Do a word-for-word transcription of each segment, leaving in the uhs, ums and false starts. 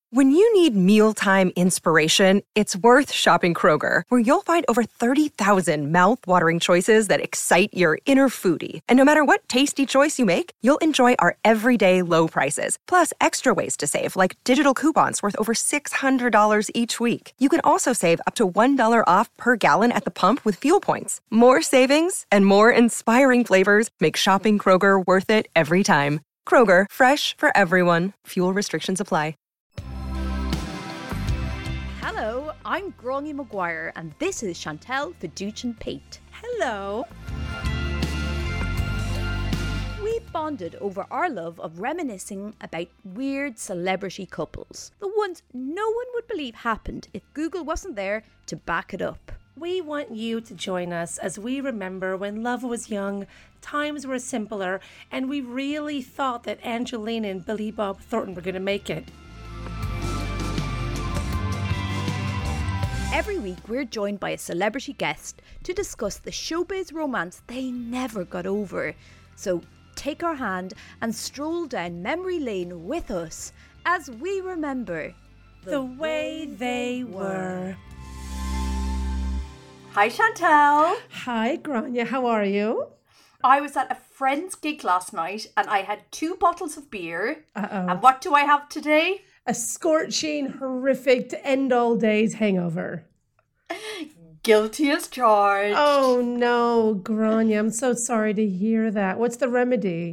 When you need mealtime inspiration, it's worth shopping Kroger, where you'll find over thirty thousand mouth-watering choices that excite your inner foodie. And no matter what tasty choice you make, you'll enjoy our everyday low prices, plus extra ways to save, like digital coupons worth over six hundred dollars each week. You can also save up to one dollar off per gallon at the pump with fuel points. More savings and more inspiring flavors make shopping Kroger worth it every time. Kroger, fresh for everyone. Fuel restrictions apply. Hello, I'm Gráinne Maguire and this is Chantal Fiducian Pate. Hello. We bonded over our love of reminiscing about weird celebrity couples. The ones no one would believe happened if Google wasn't there to back it up. We want you to join us as we remember when love was young, times were simpler, and we really thought that Angelina and Billy Bob Thornton were going to make it. Every week, we're joined by a celebrity guest to discuss the showbiz romance they never got over. So take our hand and stroll down memory lane with us as we remember the, the way they were. Hi, Chantal. Hi, Gráinne. How are you? I was at a friend's gig last night and I had two bottles of beer. Uh-oh. And what do I have today? A scorching, horrific, to end all days hangover. Guilty as charged. Oh no, Gráinne, I'm so sorry to hear that. What's the remedy?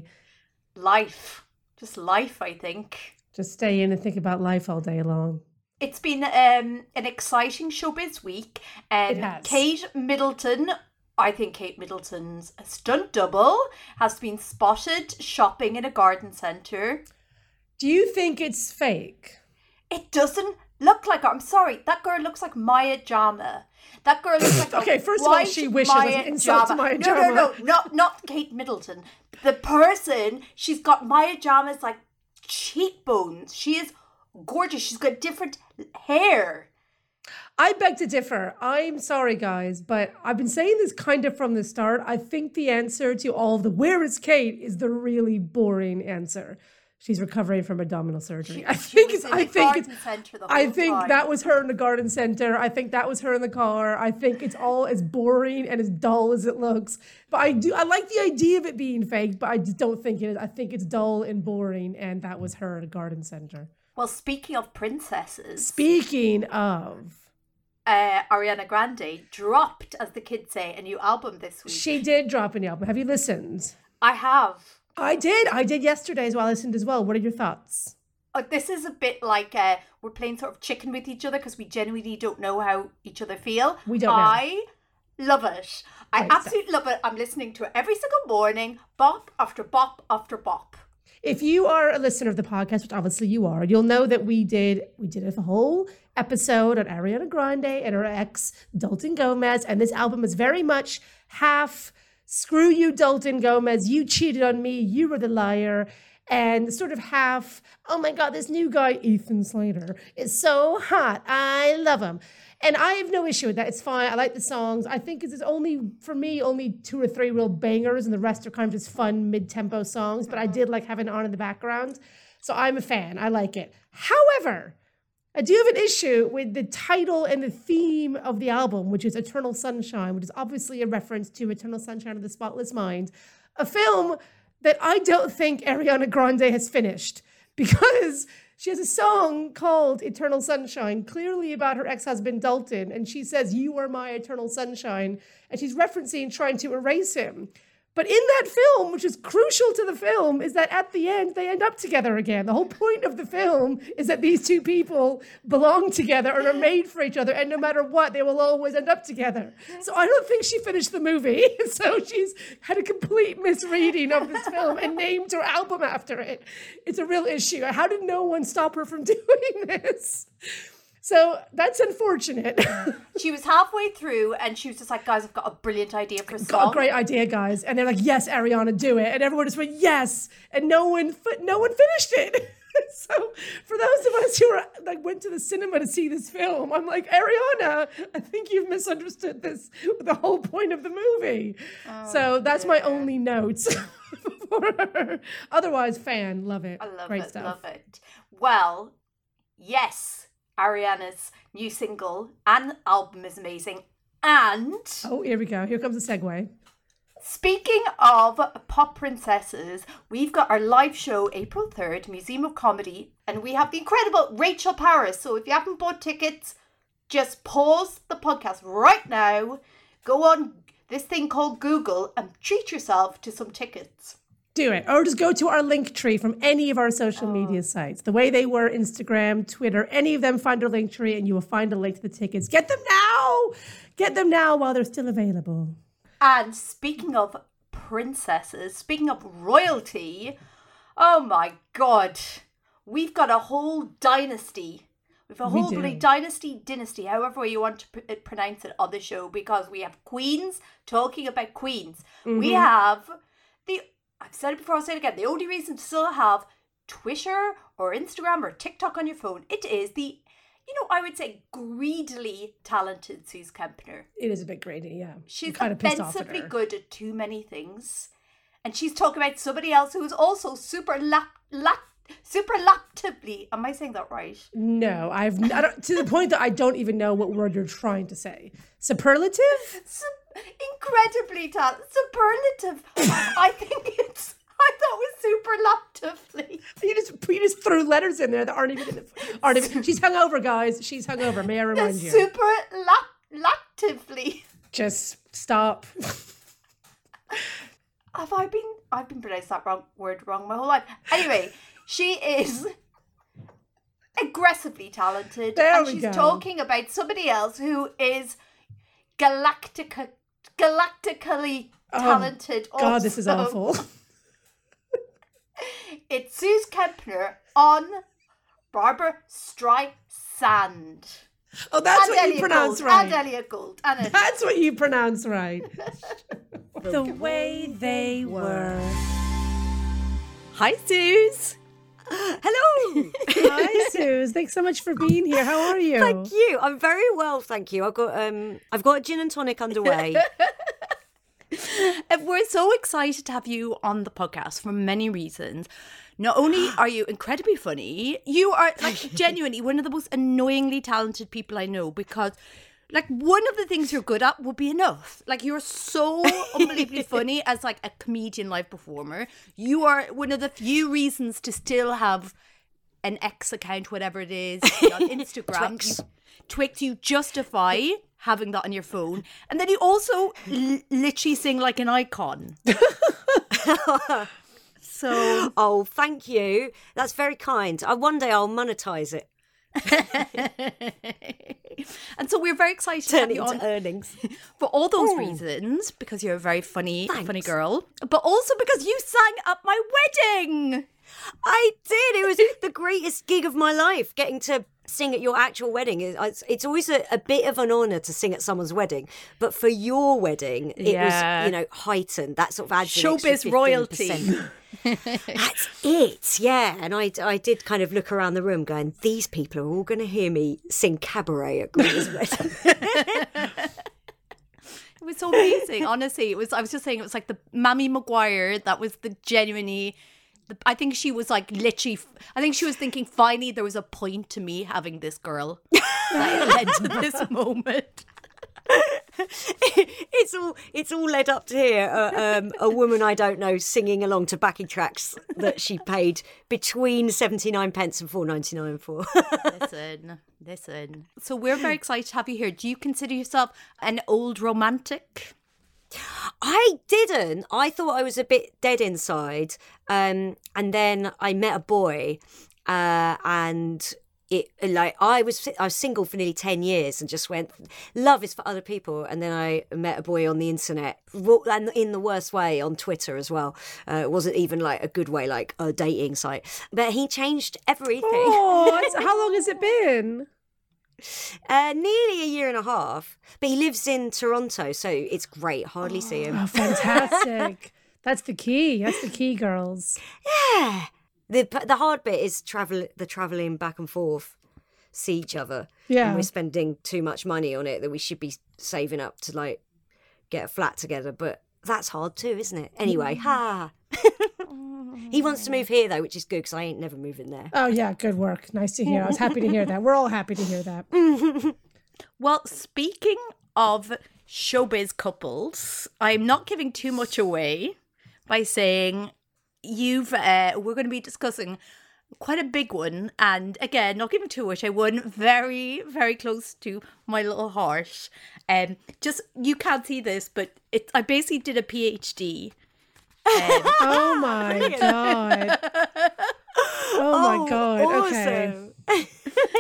Life. Just life, I think. Just stay in and think about life all day long. It's been um, an exciting showbiz week. Um, it has. Kate Middleton, I think Kate Middleton's stunt double, has been spotted shopping in a garden centre. Do you think it's fake? It doesn't look like her. I'm sorry. That girl looks like Maya Jama. That girl looks like okay, a first of all, she wishes Maya an insult Jama. to Maya no, Jama. No, no, no, not, not Kate Middleton. The person, she's got Maya Jama's like cheekbones. She is gorgeous. She's got different hair. I beg to differ. I'm sorry, guys, but I've been saying this kind of from the start. I think the answer to all of the "where is Kate" is the really boring answer. She's recovering from abdominal surgery. She, I think it's. I think it's. I think time. that was her in the garden center. I think that was her in the car. I think it's all as boring and as dull as it looks. But I do. I like the idea of it being fake, but I just don't think it is. I think it's dull and boring, and that was her at a garden center. Well, speaking of princesses. Speaking of. Uh, Ariana Grande dropped, as the kids say, a new album this week. She did drop a new album. Have you listened? I have. I did. I did yesterday as well. I listened as well. What are your thoughts? Oh, this is a bit like uh, we're playing sort of chicken with each other because we genuinely don't know how each other feel. We don't know. I love it. I Right, absolutely so. love it. I'm listening to it every single morning, bop after bop after bop. If you are a listener of the podcast, which obviously you are, you'll know that we did we did a whole episode on Ariana Grande and her ex, Dalton Gomez, and this album is very much half screw you, Dalton Gomez, you cheated on me, you were the liar, and sort of half, oh my God, this new guy, Ethan Slater, is so hot. I love him. And I have no issue with that. It's fine. I like the songs. I think it's only, for me, only two or three real bangers, and the rest are kind of just fun mid-tempo songs, but I did like having it on in the background. So I'm a fan. I like it. However, I do have an issue with the title and the theme of the album, which is Eternal Sunshine, which is obviously a reference to Eternal Sunshine of the Spotless Mind, a film that I don't think Ariana Grande has finished, because she has a song called Eternal Sunshine, clearly about her ex-husband Dalton, and she says, "You are my eternal sunshine," and she's referencing trying to erase him. But in that film, which is crucial to the film, is that at the end, they end up together again. The whole point of the film is that these two people belong together and are made for each other, and no matter what, they will always end up together. So I don't think she finished the movie. So she's had a complete misreading of this film and named her album after it. It's a real issue. How did no one stop her from doing this? So that's unfortunate. She was halfway through and she was just like, guys, I've got a brilliant idea for a song. Got a great idea, guys. And they're like, yes, Ariana, do it. And everyone just went, yes. And no one no one finished it. So for those of us who are, like, went to the cinema to see this film, I'm like, Ariana, I think you've misunderstood this, the whole point of the movie. Oh, so that's dear. My only notes for her. Otherwise, fan, love it. I love Great it, stuff. love it. Well, yes, Ariana's new single and album is amazing. And Oh, here we go. Here comes the segue. speaking of pop princesses, we've got our live show April third, Museum of Comedy, and we have the incredible Rachel Paris. So if you haven't bought tickets, just pause the podcast right now, go on this thing called Google and treat yourself to some tickets. Do it. Or just go to our link tree from any of our social media sites. The way they were, Instagram, Twitter, any of them, find our link tree and you will find a link to the tickets. Get them now! Get them now while they're still available. And speaking of princesses, speaking of royalty, oh my God, we've got a whole dynasty. We've a We whole do. bloody dynasty, dynasty, however way you want to pr- pronounce it on the show, because we have queens talking about queens. Mm-hmm. We have the, I've said it before, I'll say it again, the only reason to still have Twitter or Instagram or TikTok on your phone, it is the, you know, I would say greedily talented Suze Kempner. It is a bit greedy, yeah. She's kind of pissed off at offensively her. good at too many things. And she's talking about somebody else who's also super lap, lap, superlatively, am I saying that right? No, I've I don't, to the point that I don't even know what word you're trying to say. Superlative? Sup- incredibly talented. Superlative. I think it's, I thought it was superlatively. You just you just threw letters in there that aren't even in the aren't even. She's hungover, guys. She's hungover. May I remind you? Superlatively. Just stop. Have I been, I've been pronounced that wrong word wrong my whole life. Anyway, she is aggressively talented. There and we she's go. talking about somebody else who is galactica, galactically talented. Oh, God, this is also. awful. It's Suze Kempner on Barbara Streisand. Oh, that's and what you Elliot pronounce Gould, right. And Elliot Gould. And Elliot That's what you pronounce right. The way they were. Hi, Suze. Hello. Hi, Suze. Thanks so much for being here. How are you? Thank you. I'm very well, thank you. I've got um, I've got a gin and tonic underway. Uh, We're so excited to have you on the podcast for many reasons. Not only are you incredibly funny, you are like genuinely one of the most annoyingly talented people I know, because like one of the things you're good at would be enough. Like you're so unbelievably funny as like a comedian live performer. You are one of the few reasons to still have an X account, whatever it is, on Instagram. Twix. You, Twix, you justify having that on your phone. And then you also l- literally sing like an icon. So, Oh, thank you. That's very kind. I one day I'll monetize it. and so we're very excited to Turn have it you into on earnings. for all those reasons, because you're a very funny, Thanks. funny girl, but also because you sang at my wedding. I did. It was the greatest gig of my life, getting to sing at your actual wedding. It's, it's always a, a bit of an honour to sing at someone's wedding, but for your wedding, it Yeah. was, you know, heightened. That sort of adds an extra Showbiz royalty. fifteen percent. That's it, yeah. And I, I did kind of look around the room going, these people are all going to hear me sing cabaret at Greta's wedding. It was so amazing, honestly. It was. I was just saying, it was like the Mammy Maguire. That was the genuinely. The, I think she was like literally. I think she was thinking, finally, there was a point to me having this girl that led to this moment. it's all it's all led up to here. Uh, um, a woman I don't know singing along to backing tracks that she paid between seventy-nine pence and four ninety-nine for. Listen, listen. So we're very excited to have you here. Do you consider yourself an old romantic? I didn't. I thought I was a bit dead inside. Um, and then I met a boy, uh, and it like I was I was single for nearly ten years and just went, love is for other people. And then I met a boy on the internet, and in the worst way, on Twitter as well. Uh, it wasn't even like a good way, like a dating site. But he changed everything. Oh, it's, how long has it been? Uh, nearly a year and a half, but he lives in Toronto, so it's great. Hardly see him. Oh, fantastic. That's the key. That's the key, girls. Yeah. The the hard bit is travel the travelling back and forth, see each other. Yeah. And we're spending too much money on it that we should be saving up to like get a flat together. But That's hard too, isn't it? Anyway, ha. He wants to move here though, which is good because I ain't never moving there. Oh yeah, good work. Nice to hear. I was happy to hear that. We're all happy to hear that. Well, speaking of showbiz couples, I'm not giving too much away by saying you've uh, we're going to be discussing quite a big one, and again, not giving too much. I one very, very close to my little heart. Um, just you can't see this, but it. I basically did a PhD. Um, Oh my god. Oh my god. Okay. Awesome.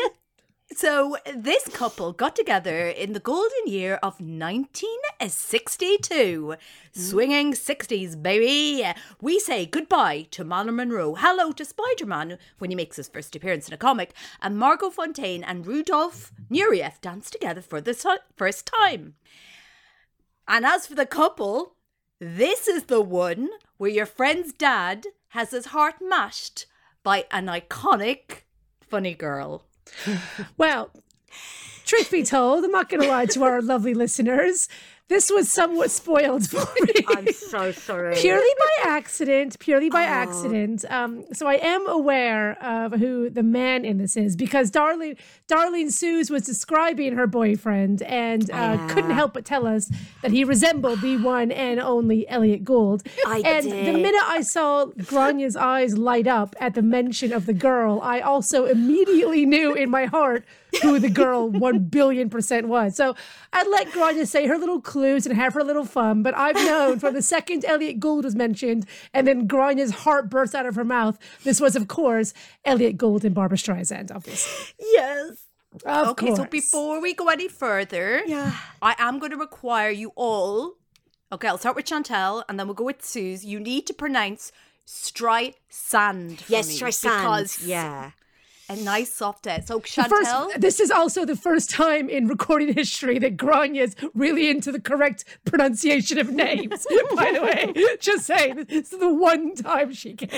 So this couple got together in the golden year of nineteen sixty-two. Swinging sixties, baby. We say goodbye to Marilyn Monroe, hello to Spider-Man when he makes his first appearance in a comic, and Margot Fontaine and Rudolph Nureyev dance together for the so- first time. And as for the couple, this is the one where your friend's dad has his heart mashed by an iconic funny girl. Well, truth be told, I'm not going to lie to our lovely listeners. This was somewhat spoiled for me. I'm so sorry. Purely by accident, purely by accident. Um, so I am aware of who the man in this is because Darlene, Darlene Suze was describing her boyfriend and uh, Yeah. couldn't help but tell us that he resembled the one and only Elliot Gould. I and did. the minute I saw Granya's eyes light up at the mention of the girl, I also immediately knew in my heart who the girl one billion percent was. So I'd let Grania say her little clues and have her little fun, but I've known from the second Elliot Gould was mentioned and then Grania's heart burst out of her mouth, this was, of course, Elliot Gould and Barbara Streisand, obviously. Yes. Of Okay, course. so before we go any further, Yeah. I am going to require you all, okay, I'll start with Chantel and then we'll go with Suze. You need to pronounce Streisand for Yes, me. Streisand. Because Yeah. a nice soft S. So The Chantel, First, this is also the first time in recording history that Grania's really into the correct pronunciation of names, by the way. Just saying, this is the one time she can.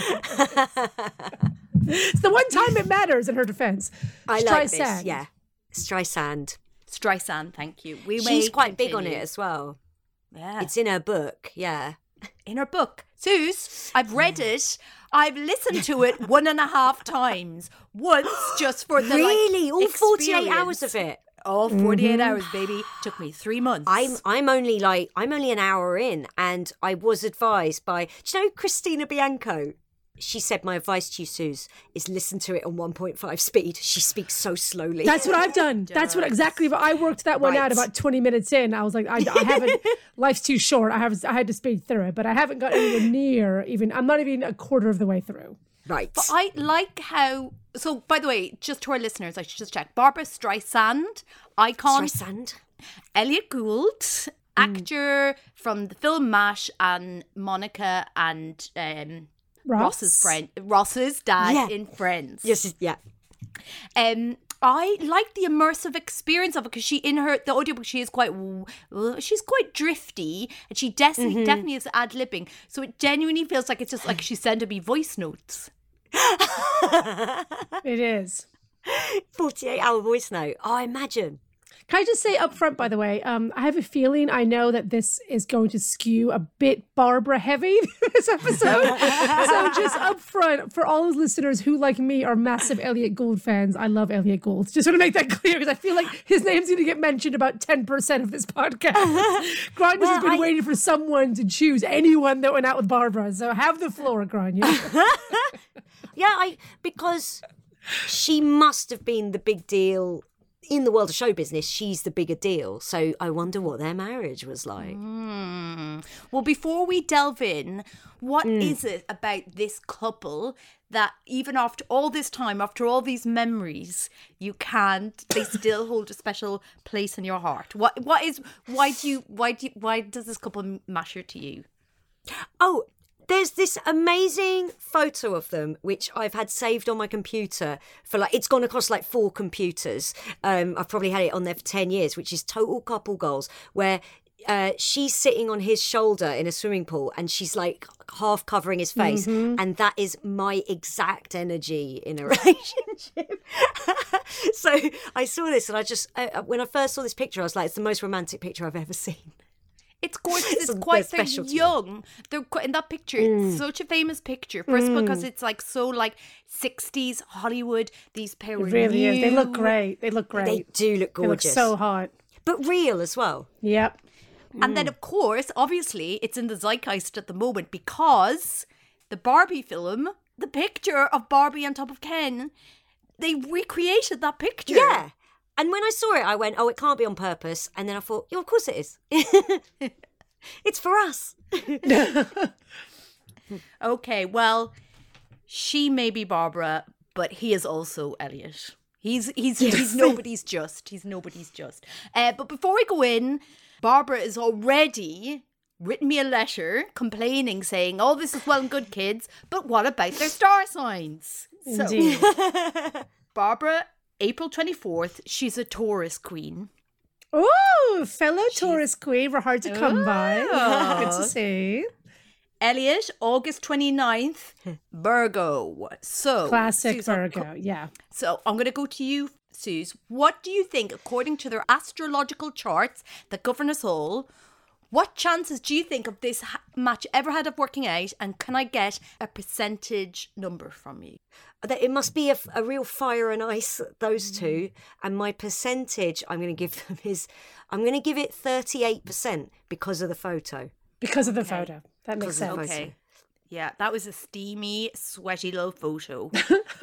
It's the one time it matters in her defense. I like this. Streisand. Yeah. Streisand. Streisand, thank you. We She's may quite big on continue. it as well. Yeah. It's in her book. Yeah. in her book. Suze, I've read it. I've listened to it one and a half times. Once just for the Really? like, All forty-eight experience. hours of it? All forty-eight hours, baby. Took me three months. I'm I'm only like I'm only an hour in, and I was advised by do you know Christina Bianco? She said my advice to you, Suze, is listen to it on one point five speed. She speaks so slowly. That's what I've done. That's what exactly. But I worked that one Right. out about twenty minutes in. I was like, I, I haven't. Life's too short. I have. I had to speed through it, but I haven't got anywhere near. Even I'm not even a quarter of the way through. right. But I like how. So, by the way, just to our listeners, I should just check. Barbara Streisand, icon. Streisand. Elliot Gould, actor from the film MASH, and Monica and um, Ross? Ross's friend, Ross's dad Yeah. in Friends. Yes. Yeah. Um, I like the immersive experience of it because she, in her the audiobook, she is quite, she's quite drifty, and she definitely Mm-hmm. definitely is ad libbing. So it genuinely feels like it's just like she's sending me voice notes. It is. forty-eight hour voice note. Oh, imagine. Can I just say up front, by the way, um, I have a feeling I know that this is going to skew a bit Barbara heavy this episode. So just up front, for all those listeners who, like me, are massive Elliot Gould fans, I love Elliot Gould. Just want to make that clear because I feel like his name's going to get mentioned about ten percent of this podcast. Grania has been I- waiting for someone to choose anyone that went out with Barbara. So have the floor, Grania. Yeah, I because she must have been the big deal in the world of show business. She's the bigger deal. So I wonder what their marriage was like. Hmm. Well, before we delve in, what is it about this couple that even after all this time, after all these memories, you can't, they still hold a special place in your heart? What, what is, why do you, why do you, why does this couple matter to you? Oh, there's this amazing photo of them, which I've had saved on my computer for like, it's gone across like four computers. Um, I've probably had it on there for ten years, which is Total Couple Goals, where uh, she's sitting on his shoulder in a swimming pool and she's like half covering his face. And that is my exact energy in a relationship. So I saw this and I just, uh, when I first saw this picture, I was like, it's the most romantic picture I've ever seen. It's gorgeous. It's Some- quite they're they're special to me. young. They're quite, in that picture. It's such a famous picture. First because it's like so like sixties Hollywood. These pair It were really is. They look new. great. They look great. They do look They look gorgeous. so hot. But real as well. Yep. And then, of course, obviously, it's in the zeitgeist at the moment because the Barbie film, the picture of Barbie on top of Ken, they recreated that picture. Yeah. And when I saw it, I went, oh, it can't be on purpose. And then I thought, yeah, of course it is. It's for us. Okay, well, she may be Barbara, but he is also Elliot. He's he's he's nobody's just. He's nobody's just. Uh, but before we go in, Barbara has already written me a letter complaining, saying, "Oh, this is well and good, kids, but what about their star signs?" So, Indeed. Barbara, April twenty-fourth, she's a Taurus queen. Oh, fellow Taurus queen. We're hard to come by. Oh. Good to see. Elliot, August twenty-ninth, Virgo. So, Classic Susan, Virgo. Yeah. So I'm going to go to you, Suze. What do you think, according to their astrological charts that govern us all, what chances do you think of this ha- match ever had of working out? And can I get a percentage number from you? That it must be a, a real fire and ice, those two. And my percentage I'm going to give them is, I'm going to give it thirty-eight percent because of the photo. Because of the photo. That makes Because of the sense. photo. Okay. Yeah, that was a steamy, sweaty little photo.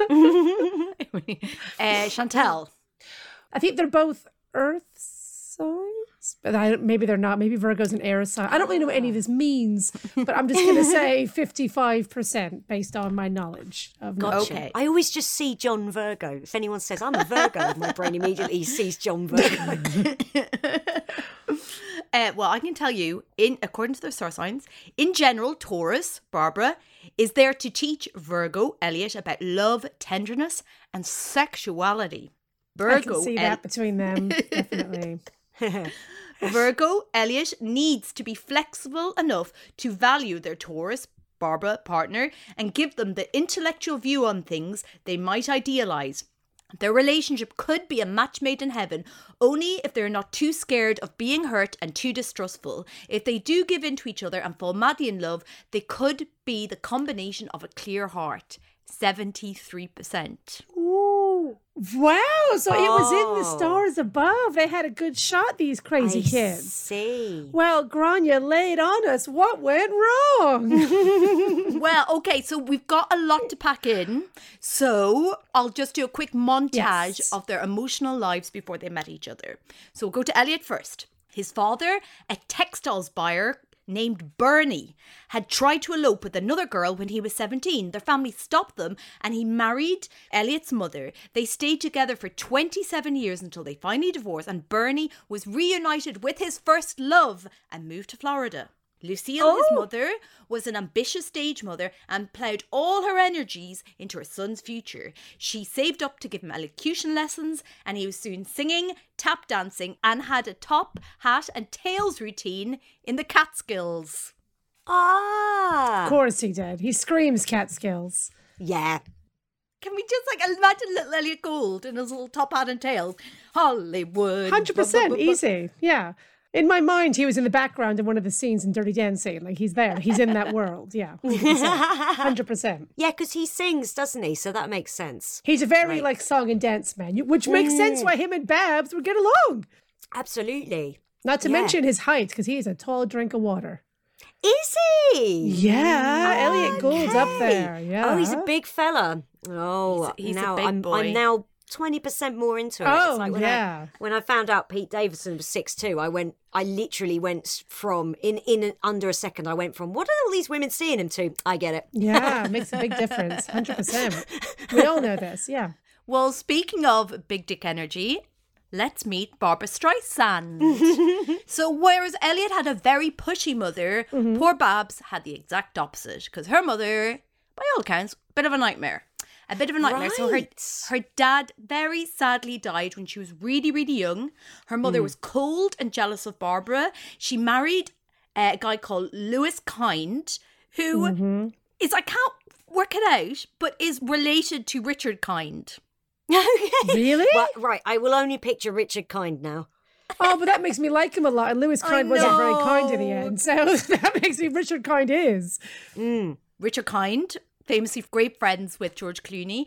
uh, Chantal. I think they're both earth signs, but I, maybe they're not. Maybe Virgo's an air sign. I don't really know what any of this means, but I'm just going to say fifty-five percent based on my knowledge of Gotcha. Okay. I always just see John Virgo. If anyone says I'm a Virgo, my brain immediately sees John Virgo. Uh, well, I can tell you, in according to their star signs, in general, Taurus, Barbara, is there to teach Virgo, Elliot, about love, tenderness, and sexuality. Virgo, I can see El- that between them, definitely. Virgo, Elliot needs to be flexible enough to value their Taurus, Barbara partner and give them the intellectual view on things they might idealise. Their relationship could be a match made in heaven only if they're not too scared of being hurt and too distrustful. If they do give in to each other and fall madly in love, they could be the combination of a clear heart. seventy-three percent. Ooh. Wow. So it was in the Oh. stars above. They had a good shot, these crazy I kids. see. Well, Grania, lay it on us. What went wrong? Well, okay, so we've got a lot to pack in. So I'll just do a quick montage Yes. of their emotional lives before they met each other. So we'll go to Elliot first. His father, a textiles buyer named Bernie, had tried to elope with another girl when he was seventeen. Their family stopped them and he married Elliot's mother. They stayed together for twenty-seven years until they finally divorced, and Bernie was reunited with his first love and moved to Florida. Lucille, his Oh. mother, was an ambitious stage mother and ploughed all her energies into her son's future. She saved up to give him elocution lessons, and he was soon singing, tap dancing, and had a top, hat, and tails routine in the Catskills. Ah. Of course he did. He screams Catskills. Yeah. Can we just like imagine little Elliot Gould in his little top hat and tails? Hollywood. one hundred percent easy. Yeah. In my mind, he was in the background in one of the scenes in Dirty Dancing. Like, he's there. He's in that world. Yeah. one hundred percent. one hundred percent. Yeah, because he sings, doesn't he? So that makes sense. He's a very, Right. like, song and dance man, you- which makes sense why him and Babs would get along. Absolutely. Not to Yeah. mention his height, because he's a tall drink of water. Is he? Yeah. Elliot Gould's up Okay. there. Yeah. Oh, he's a big fella. Oh, He's a- he's a now big I'm, boy. I'm now twenty percent more into it. Oh, when yeah. I, when I found out Pete Davidson was six two, I went, I literally went from, in, in an, under a second, I went from, what are all these women seeing him to? I get it. Yeah, it makes a big difference. one hundred percent. We all know this. Yeah. Well, speaking of big dick energy, let's meet Barbara Streisand. So whereas Elliot had a very pushy mother, poor Babs had the exact opposite because her mother, by all accounts, a bit of a nightmare. A bit of a nightmare. So her, Right. her dad very sadly died when she was really, really young. Her mother was cold and jealous of Barbara. She married a guy called Lewis Kind, who is, I can't work it out, but is related to Richard Kind. Okay. Really? Well, right, I will only picture Richard Kind now. Oh, but that makes me like him a lot. And Lewis Kind wasn't very kind in the know. end. So that makes me Richard Kind is. Mm. Richard Kind, famously great friends with George Clooney.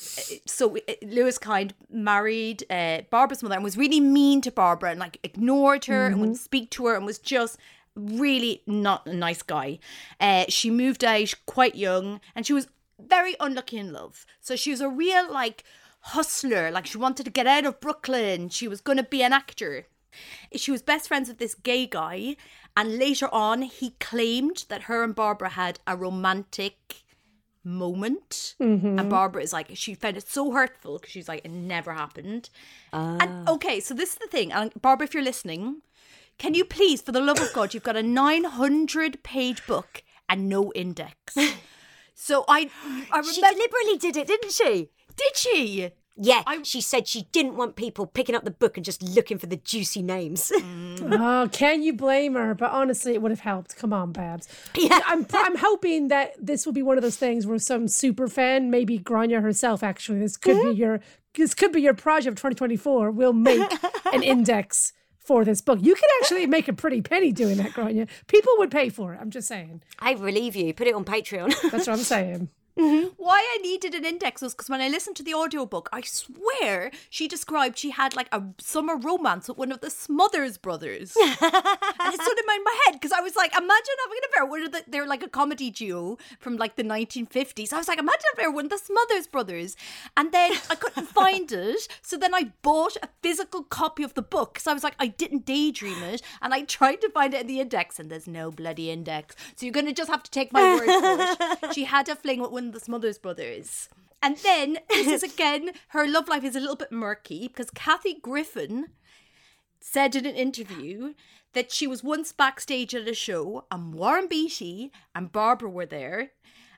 So Lewis Kind married uh, Barbara's mother and was really mean to Barbara and like ignored her mm-hmm. and wouldn't speak to her and was just really not a nice guy. Uh, she moved out quite young and she was very unlucky in love. So she was a real like hustler. Like she wanted to get out of Brooklyn. She was going to be an actor. She was best friends with this gay guy. And later on, he claimed that her and Barbara had a romantic moment. Mm-hmm. And Barbara is like, she found it so hurtful because she's like, it never happened. Ah. And okay, so this is the thing. And Barbara, if you're listening, can you please, for the love of God, you've got a nine hundred page book and no index. So I, I remember. She deliberately did it, didn't she? Did she? Yeah, I, she said she didn't want people picking up the book and just looking for the juicy names. Mm. Oh, can you blame her? But honestly, it would have helped. Come on, Babs. Yeah. I'm I'm hoping that this will be one of those things where some super fan, maybe Grania herself, actually, this could mm-hmm. be your this could be your project of twenty twenty-four. Will make an index for this book. You could actually make a pretty penny doing that, Grania. People would pay for it. I'm just saying. I believe you. Put it on Patreon. That's what I'm saying. Mm-hmm. Why I needed an index was because when I listened to the audiobook, I swear she described she had like a summer romance with one of the Smothers brothers. And it stood in my, my head because I was like, imagine having an affair. One of the, they're like a comedy duo from like the nineteen fifties. I was like, imagine an affair with one of the Smothers brothers. And then I couldn't find it. So then I bought a physical copy of the book because I was like, I didn't daydream it. And I tried to find it in the index and there's no bloody index. So you're going to just have to take my word for it. She had a fling with one of the Smothers brothers. And then this is again, her love life is a little bit murky because Kathy Griffin said in an interview that she was once backstage at a show and Warren Beatty and Barbara were there,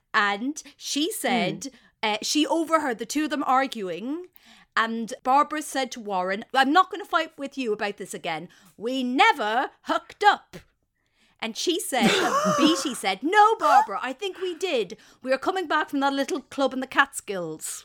and she said mm. uh, she overheard the two of them arguing, and Barbara said to Warren, I'm not going to fight with you about this again. We never hooked up. And she said, Beatty said, no, Barbara, I think we did. We were coming back from that little club in the Catskills.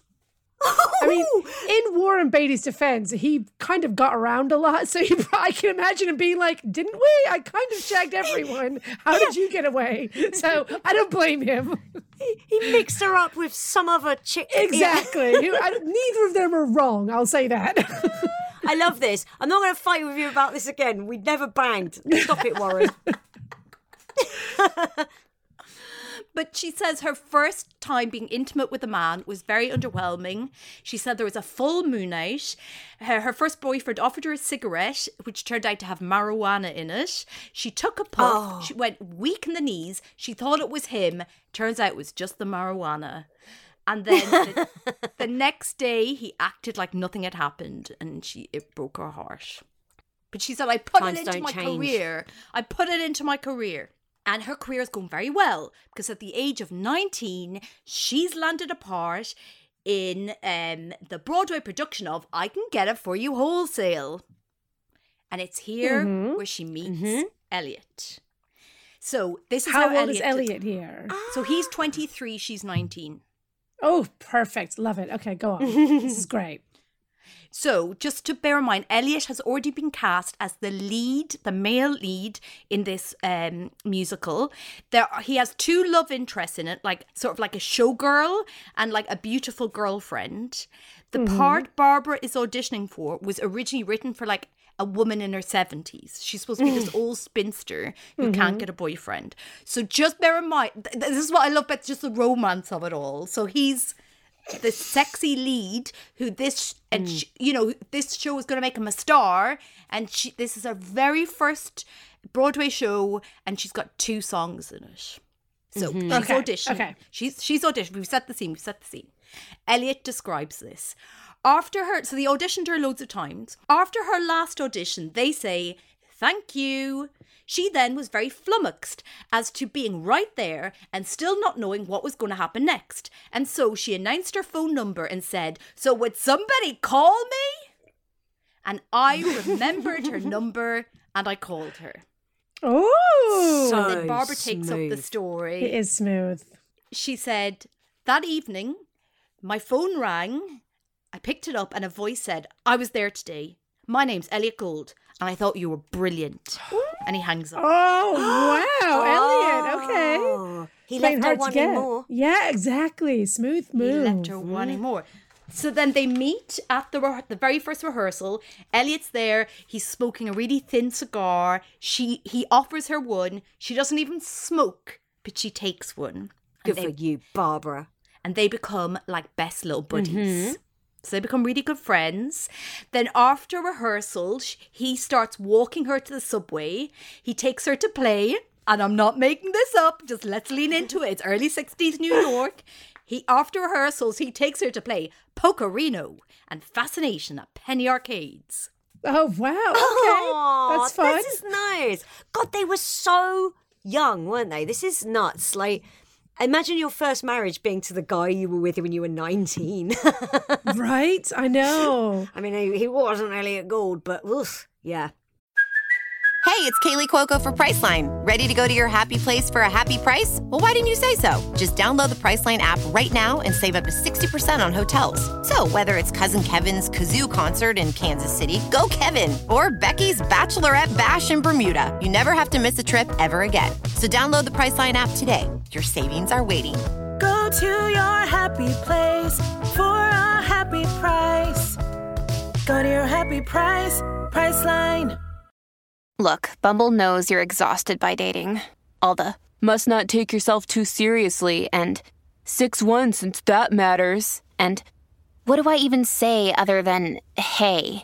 I mean, in Warren Beatty's defense, he kind of got around a lot. So he, I can imagine him being like, didn't we? I kind of shagged everyone. How did you get away? So I don't blame him. He, he mixed her up with some other chick. Exactly. I, neither of them are wrong. I'll say that. I love this. I'm not going to fight with you about this again. We never banged. Stop it, Warren. But she says her first time being intimate with a man was very underwhelming. She said there was a full moon out. Her, her first boyfriend offered her a cigarette, which turned out to have marijuana in it. She took a puff. Oh. She went weak in the knees. She thought it was him. Turns out it was just the marijuana. And then the, the next day, he acted like nothing had happened, and she it broke her heart. But she said, I put Times it into my change. career. I put it into my career. And her career is going very well because at the age of nineteen, she's landed a part in um, the Broadway production of I Can Get It For You Wholesale. And it's here mm-hmm. where she meets mm-hmm. Elliot. So this is how, how old Elliot is Elliot here? So he's twenty-three, she's nineteen. Oh, perfect. Love it. Okay, go on. This is great. So, just to bear in mind, Elliot has already been cast as the lead, the male lead in this um, musical. There, he has two love interests in it, like sort of like a showgirl and like a beautiful girlfriend. The mm-hmm. part Barbara is auditioning for was originally written for like a woman in her seventies. She's supposed to be this old spinster who mm-hmm. can't get a boyfriend. So just bear in mind, th- this is what I love about just the romance of it all. So he's the sexy lead who this and mm. she, you know this show is going to make him a star, and she, this is her very first Broadway show, and she's got two songs in it. So mm-hmm. she's okay. auditioning. Okay. She's she's auditioned. We've set the scene. We've set the scene. Elliot describes this after her. So they auditioned her loads of times. After her last audition, they say thank you. She then was very flummoxed as to being right there and still not knowing what was going to happen next. And so she announced her phone number and said, so would somebody call me? And I remembered her number and I called her. Oh, so and then Barbara takes smooth. up the story. It is smooth. She said, that evening, my phone rang. I picked it up and a voice said, I was there today. my name's Elliot Gould, and I thought you were brilliant. And he hangs up. Oh, wow. Elliot, okay. Oh, he Playing left her hard to wanting get. more. Yeah, exactly. Smooth He move. left her wanting more. So then they meet at the re- the very first rehearsal. Elliot's there. He's smoking a really thin cigar. She He offers her one. She doesn't even smoke, but she takes one. Good And for they, you, Barbara. and they become like best little buddies. So they become really good friends. Then after rehearsal, sh- he starts walking her to the subway. He takes her to play. And I'm not making this up. Just let's lean into it. It's early sixties New York. He After rehearsals, he takes her to play Pokerino and Fascination at Penny Arcades. Oh, wow. Okay. Aw, That's fun. This is nice. God, they were so young, weren't they? This is nuts. Like, imagine your first marriage being to the guy you were with when you were nineteen. Right? I know. I mean, he, he wasn't Elliot Gould, but oof, yeah. Hey, it's Kaylee Cuoco for Priceline. Ready to go to your happy place for a happy price? Well, why didn't you say so? Just download the Priceline app right now and save up to sixty percent on hotels. So whether it's Cousin Kevin's Kazoo Concert in Kansas City, go Kevin, or Becky's Bachelorette Bash in Bermuda, you never have to miss a trip ever again. So download the Priceline app today. Your savings are waiting. Go to your happy place for a happy price. Go to your happy price, Priceline. Look, Bumble knows you're exhausted by dating. All the must not take yourself too seriously and six one since that matters. And what do I even say other than hey?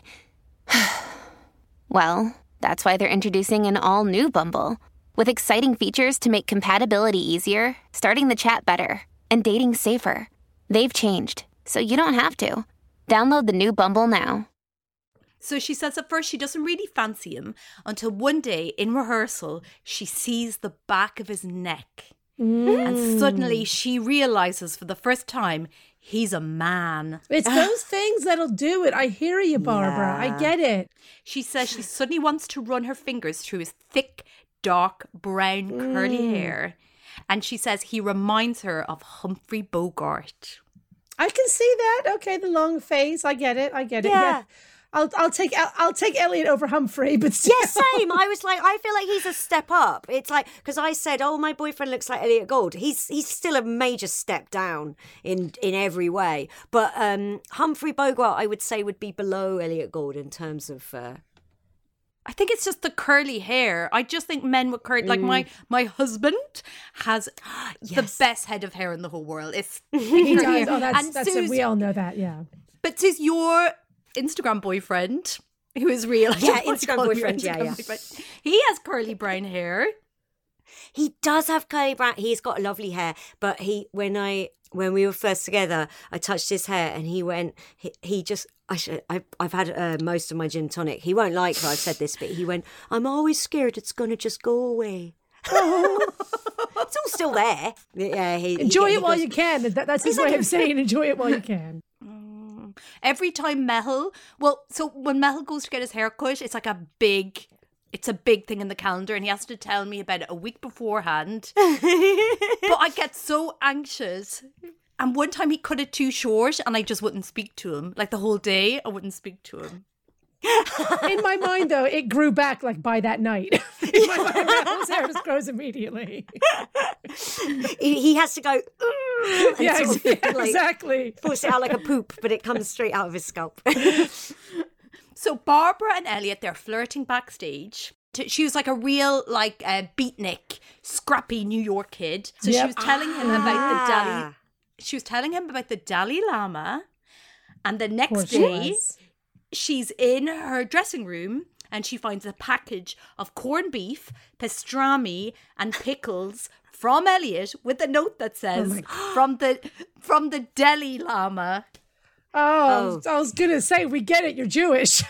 Well, that's why they're introducing an all-new Bumble with exciting features to make compatibility easier, starting the chat better, and dating safer. They've changed, so you don't have to. Download the new Bumble now. So she says at first she doesn't really fancy him until one day in rehearsal, she sees the back of his neck. Mm. And suddenly she realizes for the first time he's a man. It's those things that'll do it. I hear you, Barbara. Yeah. I get it. She says she suddenly wants to run her fingers through his thick, dark, brown, curly Mm. hair. And she says he reminds her of Humphrey Bogart. I can see that. Okay, the long face. I get it. I get it. Yeah. I'll I'll take I'll take Elliot over Humphrey, but still. Yeah, same. I was like, I feel like he's a step up. It's like, because I said, oh, my boyfriend looks like Elliot Gould. He's he's still a major step down in in every way. But um, Humphrey Bogart, I would say, would be below Elliot Gould in terms of. Uh... I think it's just the curly hair. I just think men with curly, like my my husband has Yes. the best head of hair in the whole world. It's He curly does. hair. Oh, that's And that's it. Suze- We all know that. Yeah. But Suze, your Instagram boyfriend, who is real, I Yeah, don't want to Instagram call him your boyfriend, yeah, yeah. boyfriend. He has curly brown hair. He does have curly brown. He's got lovely hair, but he when I when we were first together, I touched his hair and he went. He, he just. I should. I, I've had uh, most of my gin tonic. He won't like that I've said this, but he went. I'm always scared it's gonna just go away. It's all still there. Yeah. He, Enjoy he, it he while goes, you can. That, that's his way of saying enjoy it while you can. Every time Mehul, well, so when Mehul goes to get his hair cut, it's like a big, it's a big thing in the calendar, and he has to tell me about it a week beforehand. But I get so anxious. And one time he cut it too short, and I just wouldn't speak to him. Like the whole day, I wouldn't speak to him. In my mind, though, it grew back like by that night. In my mind, Mehul's hair just grows immediately. he, he has to go. "Ugh," and Yeah, sort of, ex- like, exactly. force it out like a poop, but it comes straight out of his scalp. So Barbara and Elliot, they're flirting backstage. T- She was like a real, like, uh, beatnik, scrappy New York kid. So she Yep. was telling him about the Dalai. Ah. She was telling him about the Dalai Lama, and the Of next course she day, was. she's in her dressing room and she finds a package of corned beef, pastrami, and pickles from Elliot with a note that says, "From the from the Dalai Lama." Oh, I was gonna say, we get it. You're Jewish.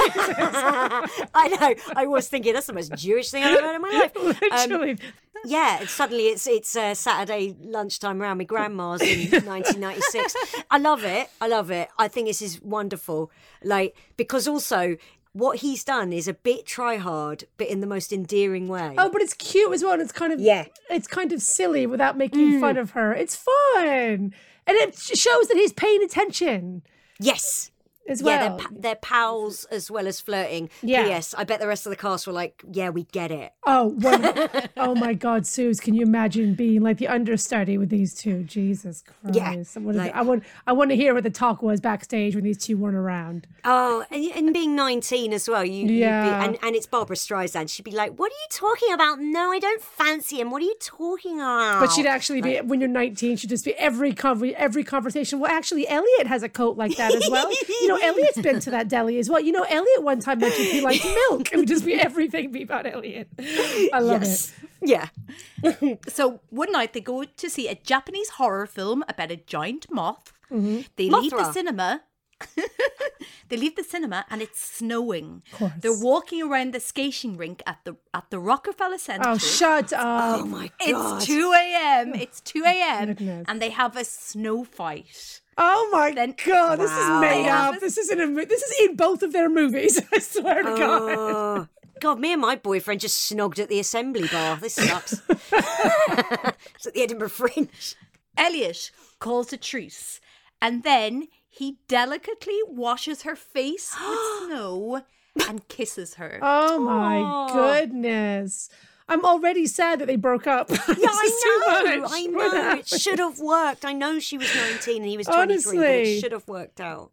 I know. I was thinking that's the most Jewish thing I've ever heard in my life. Um, Literally. yeah, and suddenly it's it's uh, Saturday lunchtime around my grandma's in nineteen ninety-six. I love it. I love it. I think this is wonderful. Like, because also what he's done is a bit try hard, but in the most endearing way. Oh, but it's cute as well. And it's kind of Yeah. It's kind of silly without making fun of her. It's fun, and it sh- shows that he's paying attention. Yes. as well. Yeah, they're, pa- they're pals as well as flirting. Yeah. P S. I bet the rest of the cast were like, yeah, we get it. Oh, what, oh my God, Suze, can you imagine being like the understudy with these two? Jesus Christ. Yeah, I want, like- to, I, want, I want to hear what the talk was backstage when these two weren't around. Oh, and, and being nineteen as well. You, Yeah. You'd be, and, and it's Barbara Streisand. She'd be like, what are you talking about? No, I don't fancy him. What are you talking about? But she'd actually be, when you're nineteen, she'd just be every conver- every conversation. Well, actually, Elliot has a coat like that as well. You know, Elliot's been to that deli as well. You know, Elliot one time mentioned he liked milk. It would just be everything be about Elliot. I love Yes. it. Yeah. So one night they go to see a Japanese horror film about a giant moth. Mm-hmm. They leave the Mothra. cinema. They leave the cinema and it's snowing. Of course. They're walking around the skating rink at the at the Rockefeller Center. Oh, shut up. Oh my God. It's two a.m. It's two a.m. Goodness. and they have a snow fight. Oh my Then- God, this Wow. is made They have up. a- This is in a mo- this is in both of their movies. I swear to God. Oh, God, me and my boyfriend just snogged at the assembly bar. This sucks. It's at the Edinburgh Fringe. Elliot calls a truce and then he delicately washes her face with snow and kisses her. Oh my Aw. goodness. I'm already sad that they broke up. Yeah, This is too I know. much. I What know. It happened? should have worked. I know she was nineteen and he was twenty-three, but Honestly. it should have worked out.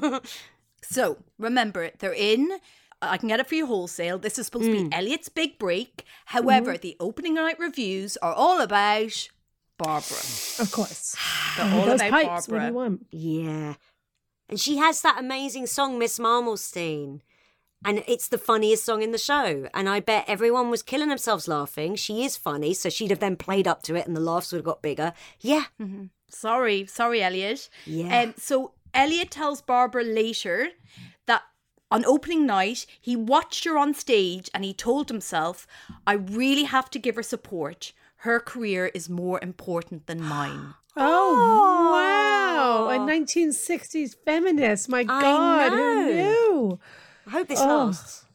So remember, they're in. I can get it for you wholesale. This is supposed to be Elliot's big break. However, the opening night reviews are all about Barbara. Of course. They're Oh, all those about pipes, what do Barbara. you want? Yeah. And she has that amazing song, Miss Marmalstein. And it's the funniest song in the show. And I bet everyone was killing themselves laughing. She is funny, so she'd have then played up to it and the laughs would have got bigger. Yeah. Sorry, sorry, Elliot. Yeah. Um, so Elliot tells Barbara later that on opening night, he watched her on stage and he told himself, I really have to give her support. Her career is more important than mine. Oh, wow. A nineteen sixties feminist. My God, who know. knew? I hope this Oh. lasts.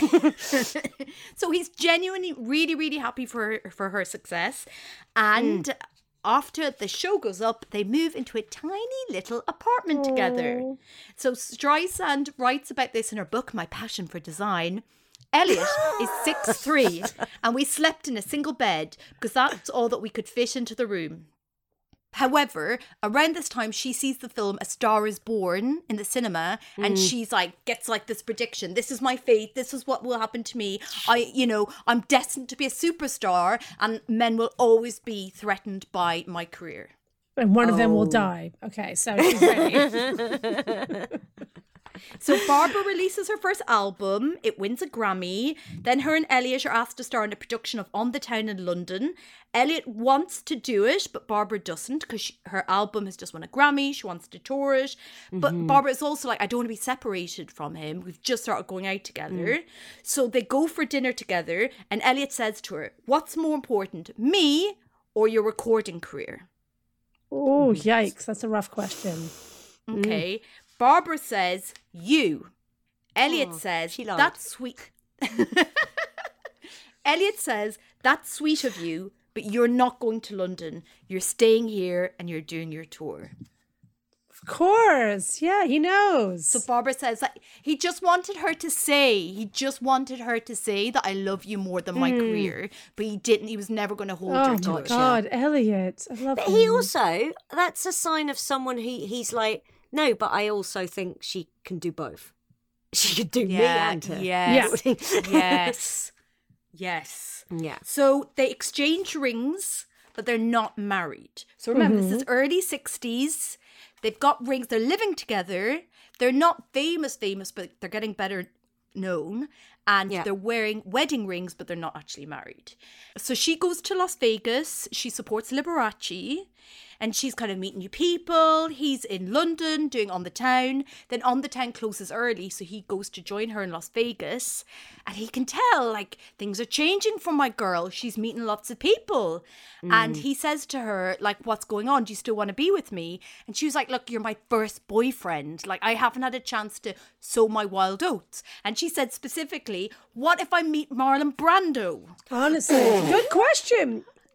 So he's genuinely really, really happy for her, for her success. And after the show goes up, they move into a tiny little apartment together. So Streisand writes about this in her book, My Passion for Design. Elliot is six three, and we slept in a single bed because that's all that we could fit into the room. However, around this time, she sees the film A Star is Born in the cinema, and she's like, gets like this prediction. This is my fate. This is what will happen to me. I, you know, I'm destined to be a superstar, and men will always be threatened by my career. And one of them will Oh. die. Okay, so she's ready. So Barbara releases her first album. It wins a Grammy. Then her and Elliot are asked to star in a production of On the Town in London. Elliot wants to do it, but Barbara doesn't because her album has just won a Grammy. She wants to tour it. But Barbara is also like, I don't want to be separated from him. We've just started going out together. So they go for dinner together. And Elliot says to her, what's more important, me or your recording career? Oh, yikes. That's a rough question. Okay. Barbara says, you. Elliot Oh, says, she lied. that's sweet. Elliot says, that's sweet of you, but you're not going to London. You're staying here and you're doing your tour. Of course. Yeah, he knows. So Barbara says that he just wanted her to say, he just wanted her to say that I love you more than my career, but he didn't. He was never going to hold oh, her to my it. God. Elliot. I love But him. he also, that's a sign of someone who he's like, no, but I also think she can do both. She could do me Yeah, and her. yes, Yeah. yes, yes. Yeah. So they exchange rings, but they're not married. So remember, this is early sixties. They've got rings. They're living together. They're not famous, famous, but they're getting better known. And Yeah. they're wearing wedding rings, but they're not actually married. So she goes to Las Vegas. She supports Liberace. And she's kind of meeting new people. He's in London doing On the Town. Then On the Town closes early, so he goes to join her in Las Vegas. And he can tell, like, things are changing for my girl. She's meeting lots of people. And he says to her, like, what's going on? Do you still want to be with me? And she was like, look, you're my first boyfriend. Like, I haven't had a chance to sow my wild oats. And she said specifically, what if I meet Marlon Brando? Honestly, good question.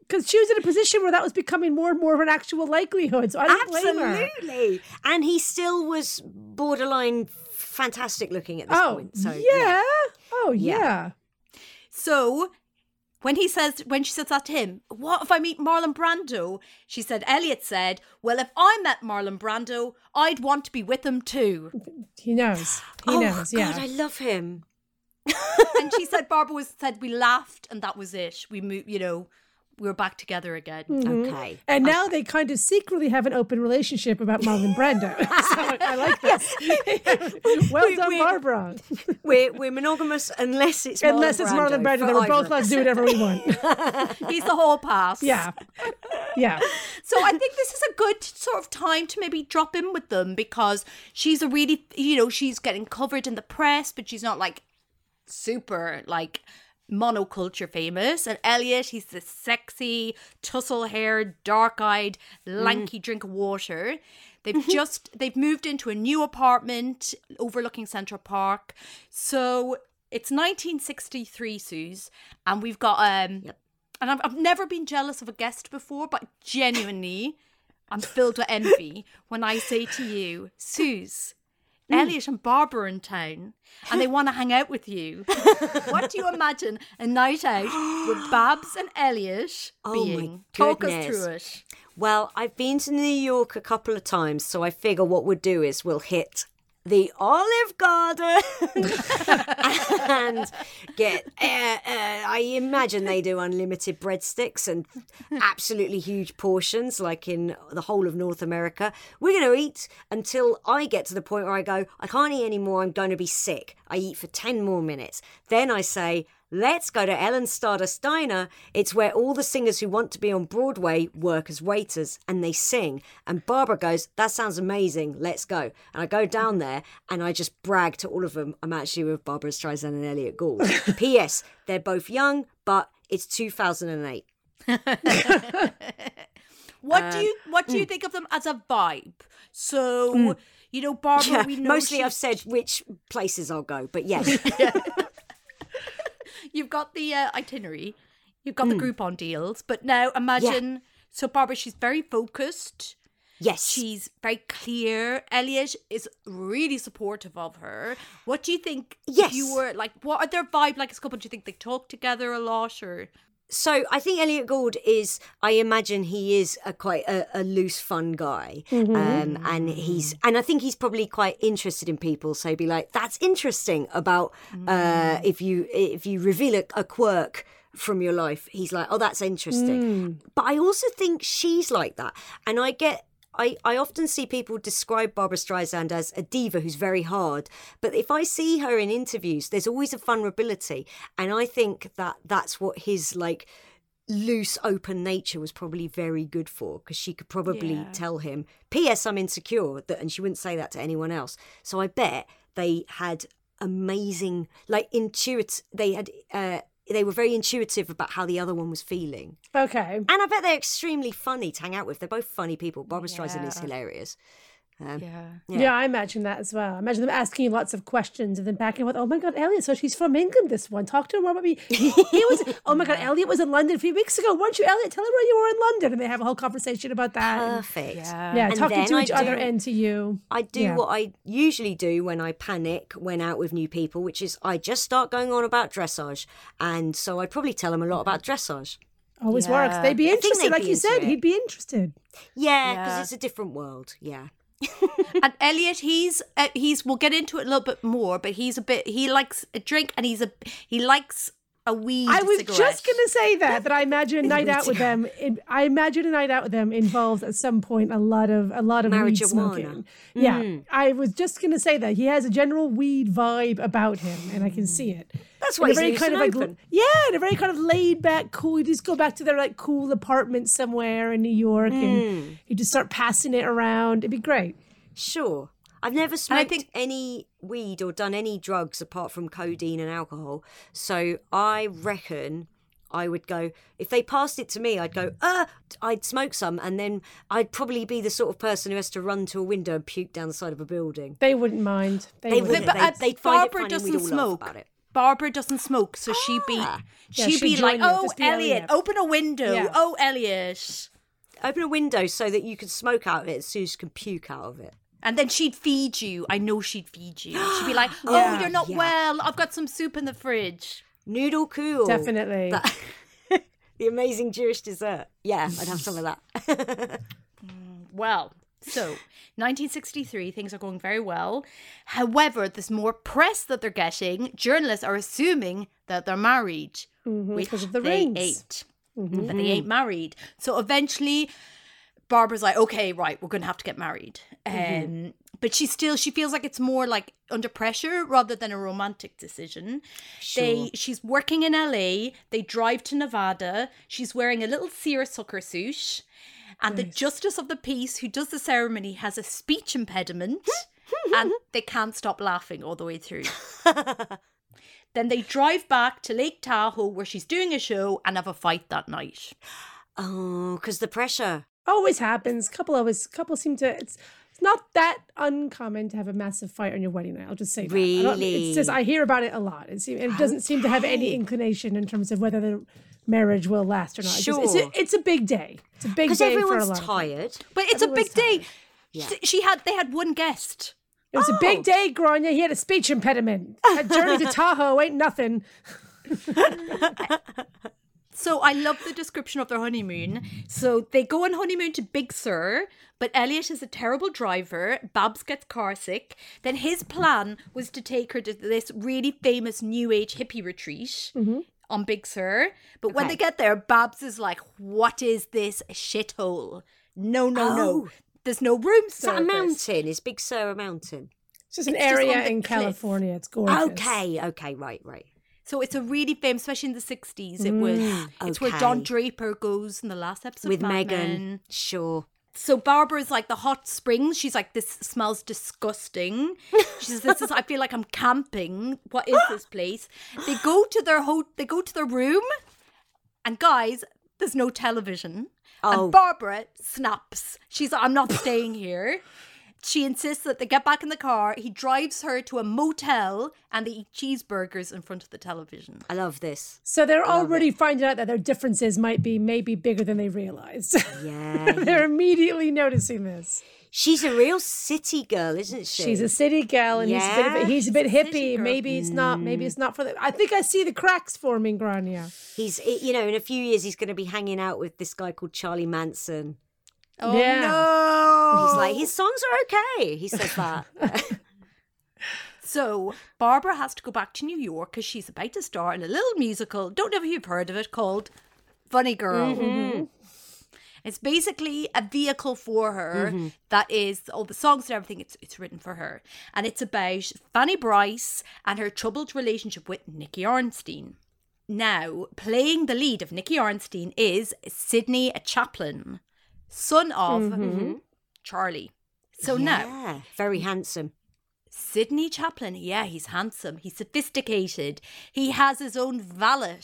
because she was in a position where that was becoming more and more of an actual likelihood. So I don't blame her. Absolutely. And he still was borderline fantastic looking at this Oh, point. So yeah. yeah. Oh, yeah. Yeah. So when he says, when she says that to him, what if I meet Marlon Brando? She said, Elliot said, well, if I met Marlon Brando, I'd want to be with him too. He knows. He oh, knows, God, yeah. I love him. And she said, Barbara was said, we laughed and that was it. We moved, you know, we were back together again. Okay. And now they kind of secretly have an open relationship about Marlon Brando. So I like this. Well We- done, we- Barbara. We're, we're monogamous unless it's Marlon Unless it's Marlon Brando, for then we're either both of allowed to us. do whatever we want. He's the whole pass. Yeah. Yeah. So I think this is a good sort of time to maybe drop in with them because she's a really, you know, she's getting covered in the press, but she's not like super like monoculture famous. And Elliot, he's this sexy, tussle-haired, dark-eyed, lanky Mm. drink of water. They've just, they've moved into a new apartment overlooking Central Park. So it's nineteen sixty-three, Suze, and we've got, um, Yep. and I've, I've never been jealous of a guest before, but genuinely, I'm filled with envy when I say to you, Suze, Elliot and Barbara are in town and they want to hang out with you. What do you imagine a night out with Babs and Elliot Oh, my being? Talk us goodness. through it. Well, I've been to New York a couple of times, so I figure what we'll do is we'll hit the Olive Garden and get, uh, uh, I imagine they do unlimited breadsticks and absolutely huge portions like in the whole of North America. We're going to eat until I get to the point where I go, I can't eat anymore, I'm going to be sick. I eat for ten more minutes. Then I say, let's go to Ellen Stardust Diner. It's where all the singers who want to be on Broadway work as waiters and they sing. And Barbara goes, that sounds amazing. Let's go. And I go down there and I just brag to all of them. I'm actually with Barbara Streisand and Elliot Gould. P S. They're both young, but it's two thousand eight. What do you what do you think of them as a vibe? So, you know, Barbara, Yeah, we know mostly she's- I've said which places I'll go, but yes. You've got the uh, itinerary, you've got the Groupon deals, but now imagine, so Barbara, she's very focused. Yes. She's very clear. Elliot is really supportive of her. What do you think if Yes. you were, like, what are their vibe like as a couple? Do you think they talk together a lot or? So I think Elliot Gould is, I imagine he is a quite a, a loose, fun guy. Um, and he's, and I think he's probably quite interested in people. So he'd be like, that's interesting about uh, if you if you reveal a, a quirk from your life. He's like, oh, that's interesting. But I also think she's like that. And I get, I, I often see people describe Barbara Streisand as a diva who's very hard. But if I see her in interviews, there's always a vulnerability. And I think that that's what his like loose, open nature was probably very good for, because she could probably Yeah. tell him, P S I'm insecure, that, and she wouldn't say that to anyone else. So I bet they had amazing, like intuitive, they had, uh, they were very intuitive about how the other one was feeling. Okay. And I bet they're extremely funny to hang out with. They're both funny people. Barbara Streisand is Yeah. hilarious. Um, Yeah. Yeah. Yeah. I imagine that as well. I imagine them asking you lots of questions and then backing with, oh my God, Elliot, so she's from England, this one. Talk to her more about me. He, he was, oh my God, Elliot was in London a few weeks ago. Weren't you, Elliot? Tell her where you were in London. And they have a whole conversation about that. And, Perfect. Yeah. yeah, And talking then to I each other do- and to you. I do Yeah. what I usually do when I panic when out with new people, which is I just start going on about dressage. And so I'd probably tell them a lot about dressage. Always Yeah. works. They'd be I think interested. they'd Like be you into said, it. he'd be interested. Yeah, because Yeah. it's a different world. Yeah. And Elliot, he's uh, he's we'll get into it a little bit more, but he's a bit he likes a drink and he's a he likes a weed I was cigarette. just going to say that, that I imagine a night out with them. It, I imagine a night out with them involves at some point a lot of a lot of weed Marijuana. smoking. Yeah, I was just going to say that he has a general weed vibe about him, and I can see it. That's In why a he's very loose kind and of like open. yeah, in a very kind of laid back, cool. You just go back to their like cool apartment somewhere in New York, and you just start passing it around. It'd be great. Sure. I've never I smoked think- any weed or done any drugs apart from codeine and alcohol. So I reckon I would go, if they passed it to me, I'd go, uh, I'd smoke some, and then I'd probably be the sort of person who has to run to a window and puke down the side of a building. They wouldn't mind. They, They wouldn't. wouldn't. But, uh, They'd, they'd find Barbara it funny and we'd doesn't all laugh smoke. about it. Barbara doesn't smoke, so she'd be Ah. Yeah, she'd she'd be join like, you, "Oh, just be Elliot, Elliot." open a window. Yeah. Oh, Elliot." Open a window so that you can smoke out of it, Suze can puke out of it. And then she'd feed you. I know she'd feed you. She'd be like, "Oh, Yeah. you're not Yeah. well. I've got some soup in the fridge." Noodle cool. Definitely. That- the amazing Jewish dessert. Yeah, I'd have some of that. Well, so nineteen sixty-three, things are going very well. However, there's more press that they're getting. Journalists are assuming that they're married, which because of the they rings. ain't. But they ain't married. So eventually, Barbara's like, "Okay, right, we're going to have to get married." Um, but she still, she feels like it's more like under pressure rather than a romantic decision. They, she's working in L A. They drive to Nevada. She's wearing a little seersucker suit. And the justice of the peace who does the ceremony has a speech impediment and they can't stop laughing all the way through. Then they drive back to Lake Tahoe where she's doing a show and have a fight that night. Oh, because the pressure. Always happens. Couple always couple seem to it's it's not that uncommon to have a massive fight on your wedding night. I'll just say that. I don't- Really? It's just I hear about it a lot. It, seem, it doesn't seem to have any inclination in terms of whether the marriage will last or not. It's, just- it's, Sure. a, it's a big day. It's a big Because day for a everyone's lot of people. tired. But it's a Everyone's big day. tired. Yeah. She- She had they had one guest. It was a Oh. big day, Grania. He had a speech impediment. That journey to Tahoe ain't nothing. So I love the description of their honeymoon. So they go on honeymoon to Big Sur, but Elliot is a terrible driver. Babs gets car sick. Then his plan was to take her to this really famous New Age hippie retreat on Big Sur. But when Okay. they get there, Babs is like, "What is this shithole? No, no, no. Oh. There's no room Is that a service." mountain? Is Big Sur a mountain? It's just an It's just area on the in cliff. California. It's gorgeous. Okay, okay, right, right. So it's a really famous, especially in the sixties. It was. It's where Don okay. Draper goes in the last episode With of Mad Megan. Men. Sure. So Barbara's like the hot springs. She's like, "This smells disgusting." She says, "This is. I feel like I'm camping. What is this place?" They go to their ho- They go to their room, and guys, there's no television. Oh. And Barbara snaps. She's like, "I'm not staying here." She insists that they get back in the car. He drives her to a motel, and they eat cheeseburgers in front of the television. I love this. So they're already finding out that their differences might be maybe bigger than they realized. Yeah. They're immediately noticing this. She's a real city girl, isn't she? She's a city gal, and he's a bit of a, Yeah. he's a bit City hippie. girl. Maybe it's not. Maybe it's not for the. I think I see the cracks forming, Grania. He's, you know, in a few years he's going to be hanging out with this guy called Charlie Manson. Oh Yeah. no! He's like, his songs are okay. He says that. So Barbara has to go back to New York because she's about to star in a little musical. Don't know if you've heard of it, called Funny Girl. Mm-hmm. It's basically a vehicle for her that is all the songs and everything. It's it's written for her, and it's about Fanny Bryce and her troubled relationship with Nicky Arnstein. Now, playing the lead of Nicky Arnstein is Sidney Chaplin, son of Charlie. So now. Yeah, very handsome. Sidney Chaplin, yeah, he's handsome. He's sophisticated. He has his own valet.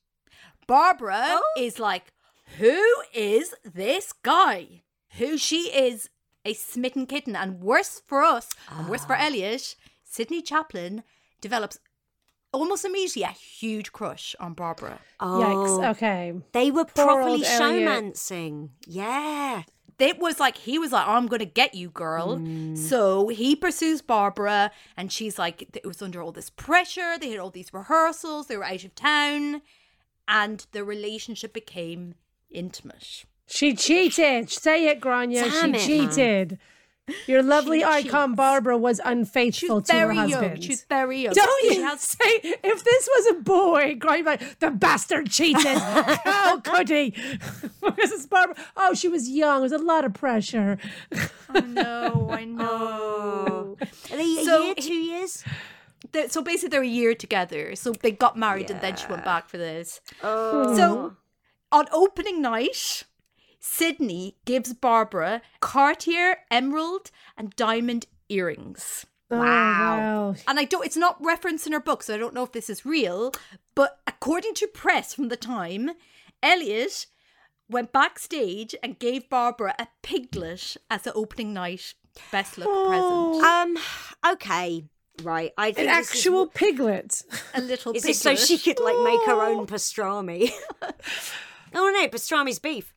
Barbara is like, who is this guy? Who she is a smitten kitten. And worse for us, and worse for Elliot, Sidney Chaplin develops almost immediately a huge crush on Barbara. Oh, Yikes. Okay. They were Poor properly old Elliot. showmancing. Yeah. It was like, he was like, I'm going to get you, girl. So he pursues Barbara, and she's like, it was under all this pressure. They had all these rehearsals. They were out of town, and the relationship became intimate. She cheated. Say it, Grania. Damn she it, man. cheated. Your lovely She icon cheats. Barbara was She's unfaithful to her very young. husband. She's very young. Don't She you has- say, if this was a boy, Grania, like, the bastard cheated. How could he? Because it's Barbara. Oh, she was young. There was a lot of pressure. I know, I know. Oh. Are they a So year, he- two years? They- So basically, they're a year together. So they got married, and then she went back for this. Oh. So on opening night, Sydney gives Barbara Cartier emerald and diamond earrings. Oh, wow. And I don't, it's not referenced in her book, so I don't know if this is real. But according to press from the time, Elliot went backstage and gave Barbara a piglet as the opening night best look present. Um, okay. Right. I An think this actual is, piglet. A little is piglet. this so she could like make her own pastrami? Oh no, pastrami's beef.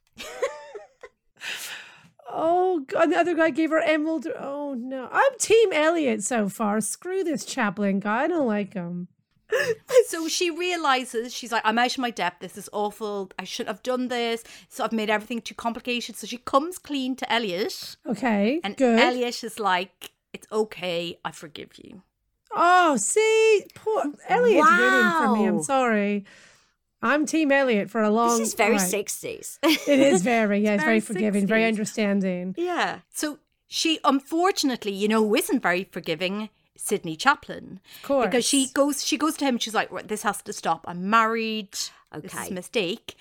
Oh, God, the other guy gave her emerald. Oh, no. I'm Team Elliot so far. Screw this Chaplin guy. I don't like him. So she realizes, she's like, I'm out of my depth. This is awful. I shouldn't have done this. So I've made everything too complicated. So she comes clean to Elliot. Okay, And good. Elliot is like, it's okay. I forgive you. Oh, see? Poor Elliot's winning for me. I'm Wow. sorry. I'm Team Elliot for a long This is very time. sixties. It is very, yeah, it's very, very forgiving, very sixties. understanding. Yeah. So she, unfortunately, you know, who isn't very forgiving? Sidney Chaplin. Of course. Because she goes she goes to him and she's like, "Right, this has to stop. I'm married. This is Okay. a mistake."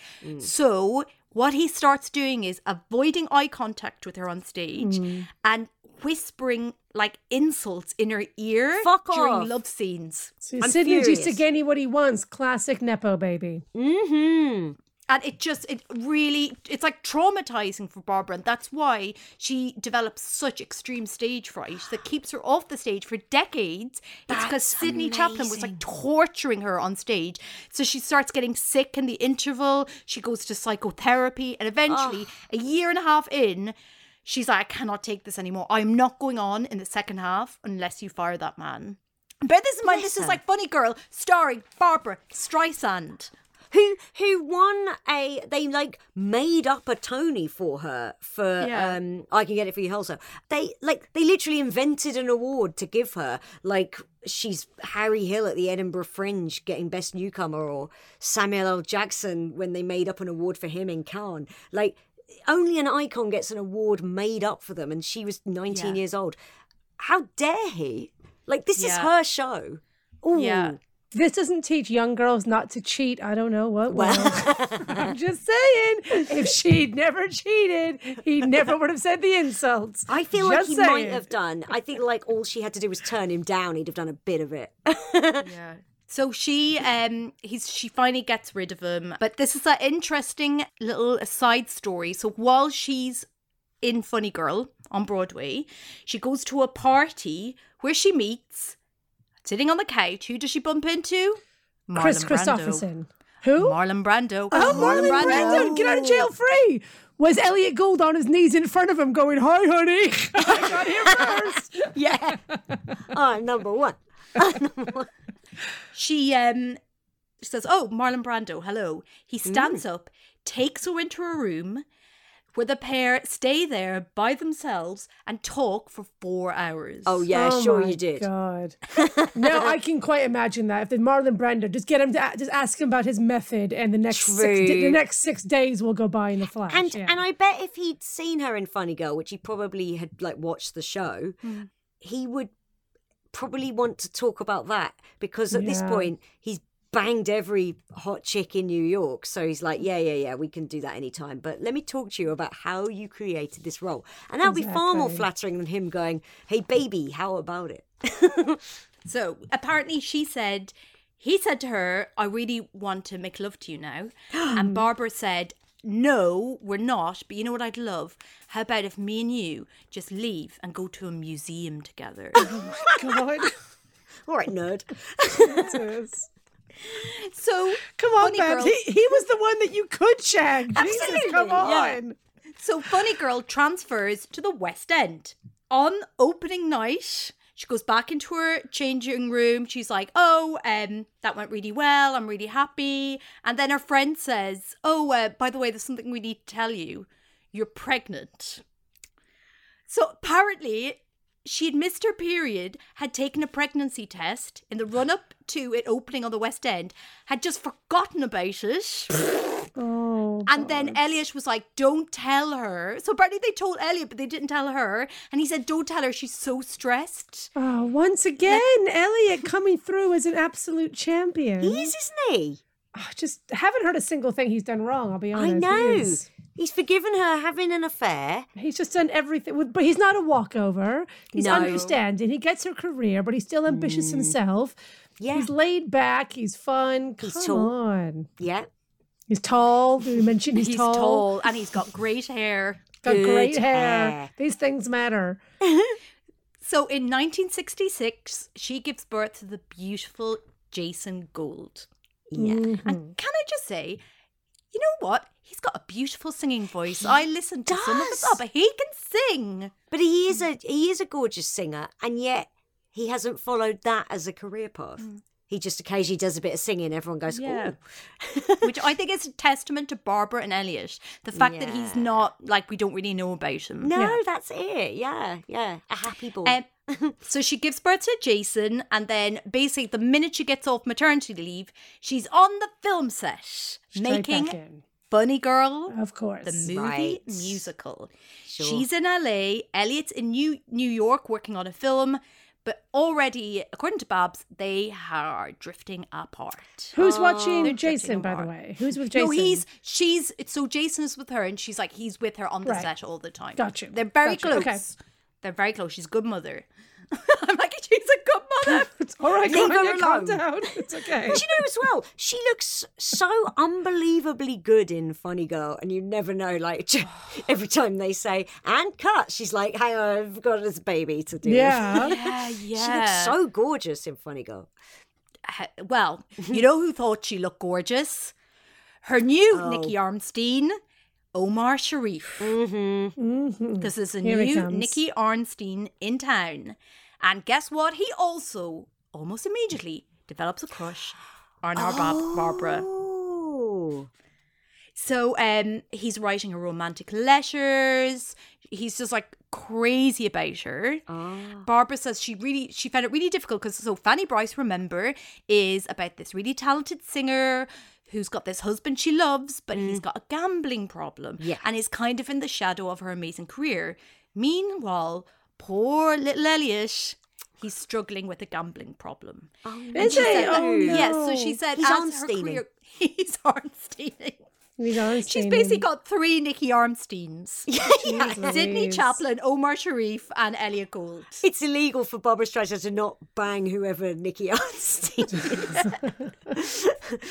So what he starts doing is avoiding eye contact with her on stage and whispering like insults in her ear Fuck during off. love scenes. See, I'm Sydney used to furious. get any what he wants. Classic Nepo baby. Mm-hmm. And it just, it really, it's like traumatizing for Barbara. And that's why she develops such extreme stage fright that keeps her off the stage for decades. It's because That's Sidney Chaplin was like amazing. torturing her on stage. So she starts getting sick in the interval. She goes to psychotherapy. And eventually, a year and a half in, she's like, I cannot take this anymore. I'm not going on in the second half unless you fire that man. Bear this in mind, this is Listen. like Funny Girl starring Barbara Streisand. Who who won a they like made up a Tony for her for Yeah. um I Can Get It For You wholesale. They like they literally invented an award to give her, like she's Harry Hill at the Edinburgh Fringe getting best newcomer, or Samuel L. Jackson when they made up an award for him in Cannes. Like only an icon gets an award made up for them, and she was nineteen Yeah. years old. How dare he? Like this is Yeah. her show. Ooh. Yeah. This doesn't teach young girls not to cheat. I don't know what will. I'm just saying, if she'd never cheated, he never would have said the insults. I feel like Just he saying. might have done. I think like all she had to do was turn him down. He'd have done a bit of it. Yeah. So she um he's she finally gets rid of him. But this is an interesting little side story. So while she's in Funny Girl on Broadway, she goes to a party where she meets, sitting on the couch, who does she bump into? Chris Marlon Brando. Christopherson. Who? Marlon Brando. Oh, Marlon Brando. Get out of jail free. Was Elliot Gould on his knees in front of him going, hi, honey. I got here first. Yeah. Oh, number one. She um says, "Oh, Marlon Brando, hello." He stands up, takes her into a room where the pair stay there by themselves and talk for four hours. Oh, yeah, Oh sure my you did. God. No, I can quite imagine that. If the Marlon Brando, just get him to a- just ask him about his method, and the next six, True. di- the next six days will go by in the flash. And yeah. and I bet if he'd seen her in Funny Girl, which he probably had like watched the show, he would probably want to talk about that, because at this Yeah. point he's banged every hot chick in New York. So he's like, yeah, yeah, yeah, we can do that anytime. But let me talk to you about how you created this role. And that would be far more Exactly. flattering than him going, hey, baby, how about it? So apparently she said, he said to her, I really want to make love to you now. And Barbara said, no, we're not. But you know what I'd love? How about if me and you just leave and go to a museum together? God. All right, nerd. Jesus. So Come on, Funny Babs. Girl- He, he was the one that you could shag. Jesus, Absolutely, come yeah. on. So Funny Girl transfers to the West End. On opening night, she goes back into her changing room. She's like, oh, um, that went really well. I'm really happy. And then her friend says, oh, uh, by the way, there's something we need to tell you. You're pregnant. So apparently she had missed her period, had taken a pregnancy test in the run-up to it opening on the West End, had just forgotten about it. Oh, And then Elliot was like, don't tell her. So apparently they told Elliot, but they didn't tell her. And he said, don't tell her. She's so stressed. oh, once again, Elliot coming through as an absolute champion. He is, isn't he? Oh, just haven't heard a single thing he's done wrong, I'll be honest. I He know. is- He's forgiven her having an affair. He's just done everything, with, but he's not a walkover. He's No. understanding. He gets her career, but he's still ambitious himself. Yeah. He's laid back. He's fun. He's Come tall. on. Yeah. He's tall. Did we mention he's, He's tall? tall and he's got great hair. Got Good great hair. hair. These things matter. So in nineteen sixty-six, she gives birth to the beautiful Jason Gould. Yeah. Mm-hmm. And can I just say, you know what? He's got a beautiful singing voice. I listened to some of his does. stuff, but he can sing. But he is a he is a gorgeous singer, and yet he hasn't followed that as a career path. Mm. He just occasionally does a bit of singing. Everyone goes, Yeah. "Oh." Which I think is a testament to Barbara and Elliot. The fact that he's Yeah. not, like, we don't really know about him. No, Yeah. that's it. Yeah, yeah. A happy boy. Um, so she gives birth to Jason, and then basically the minute she gets off maternity leave, she's on the film set Straight making back in. Funny Girl, Of course. the movie Right. musical. Sure. She's in L A, Elliot's in New New York working on a film, but already, according to Babs, they are drifting apart. Who's They're watching drifting Jason, by the apart. way? Who's with Jason? No, he's she's so Jason is with her, and she's like he's with her on the Right. set all the time. Got you. They're very Got you. close. Okay. They're very close. She's a good mother. I'm like, she's a good mother. It's all right, Leave her Grania, calm alone. down. It's okay. But you know as well, she looks so unbelievably good in Funny Girl, and you never know. Like every time they say "and cut," she's like, "Hang on, I've got this baby to do." Yeah. Yeah, she yeah. looks so gorgeous in Funny Girl. Uh, Well, you know who thought she looked gorgeous? Her new Oh. Nikki Armstein, Omar Sharif. Mm-hmm. Because there's a Here he new comes. Nikki Arnstein in town. And guess what? He also, almost immediately, develops a crush on our Bab- Barbara. Oh, So um, he's writing her romantic letters. He's just like crazy about her. Barbara says she really she found it really difficult because so Fanny Bryce, remember, is about this really talented singer who's got this husband she loves, but he's got a gambling problem. Yeah. And is kind of in the shadow of her amazing career. Meanwhile, poor little Elliot, he's struggling with a gambling problem. And Is she he? said that- Oh, Yes, no. so she said He's as her Arnsteining. career, he's Arnsteining. He's Arnstein. She's basically got three Nikki Armsteins. Jeez Sydney Louise. Chaplin, Omar Sharif, and Elliot Gould. it's illegal for Barbara Streisand to not bang whoever Nikki Arnstein is.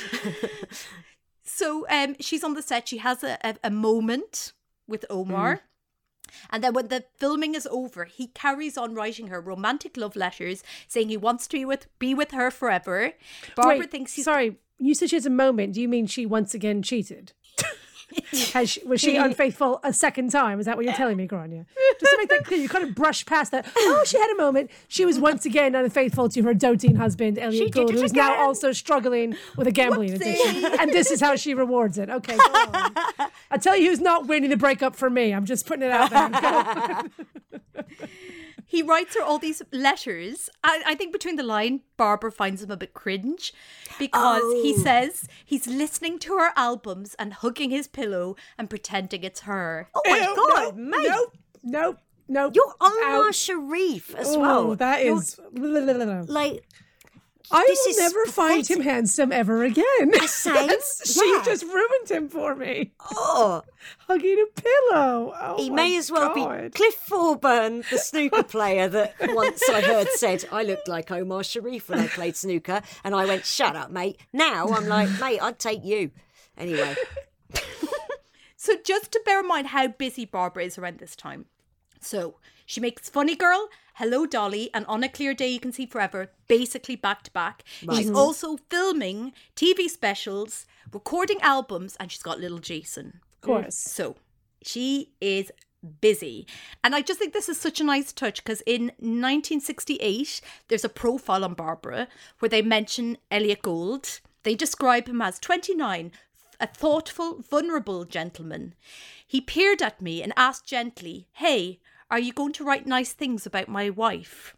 So um, she's on the set. She has a, a, a moment with Omar. And then when the filming is over, he carries on writing her romantic love letters, saying he wants to be with, be with her forever. Barbara Wait, thinks he's... sorry. You said she has a moment. Do you mean she once again cheated? Has she, was she unfaithful a second time? Is that what you're telling me, Grania? Just to make that clear, you kind of brush past that. Oh, she had a moment. She was once again unfaithful to her doting husband, Elliot Gould, did it who's now again. also struggling with a gambling addiction. And this is how she rewards it. Okay, go on. I'll tell you who's not winning the breakup for me. I'm just putting it out there. He writes her all these letters. I, I think between the line, Barbara finds him a bit cringe because he says he's listening to her albums and hugging his pillow and pretending it's her. Oh my Ew, God, no, mate. Nope, nope, nope. You're Omar Out. Sharif as Oh, well. that You're, is... like, I this will is never find him pathetic. handsome ever again. Same. That's- She Yeah. just ruined him for me. oh, Hugging a pillow. Oh he my may as well God. be Cliff Thorburn, the snooker player that once I heard said I looked like Omar Sharif when I played snooker, and I went, "Shut up, mate." Now I'm like, "Mate, I'd take you." Anyway, So just to bear in mind how busy Barbara is around this time. So she makes Funny Girl, Hello Dolly, and On a Clear Day You Can See Forever, basically back to back. She's also filming T V specials, recording albums, and she's got little Jason. Of course. So she is busy. And I just think this is such a nice touch because in nineteen sixty-eight, there's a profile on Barbara where they mention Elliot Gould. They describe him as twenty-nine, a thoughtful, vulnerable gentleman. He peered at me and asked gently, "Hey, are you going to write nice things about my wife?"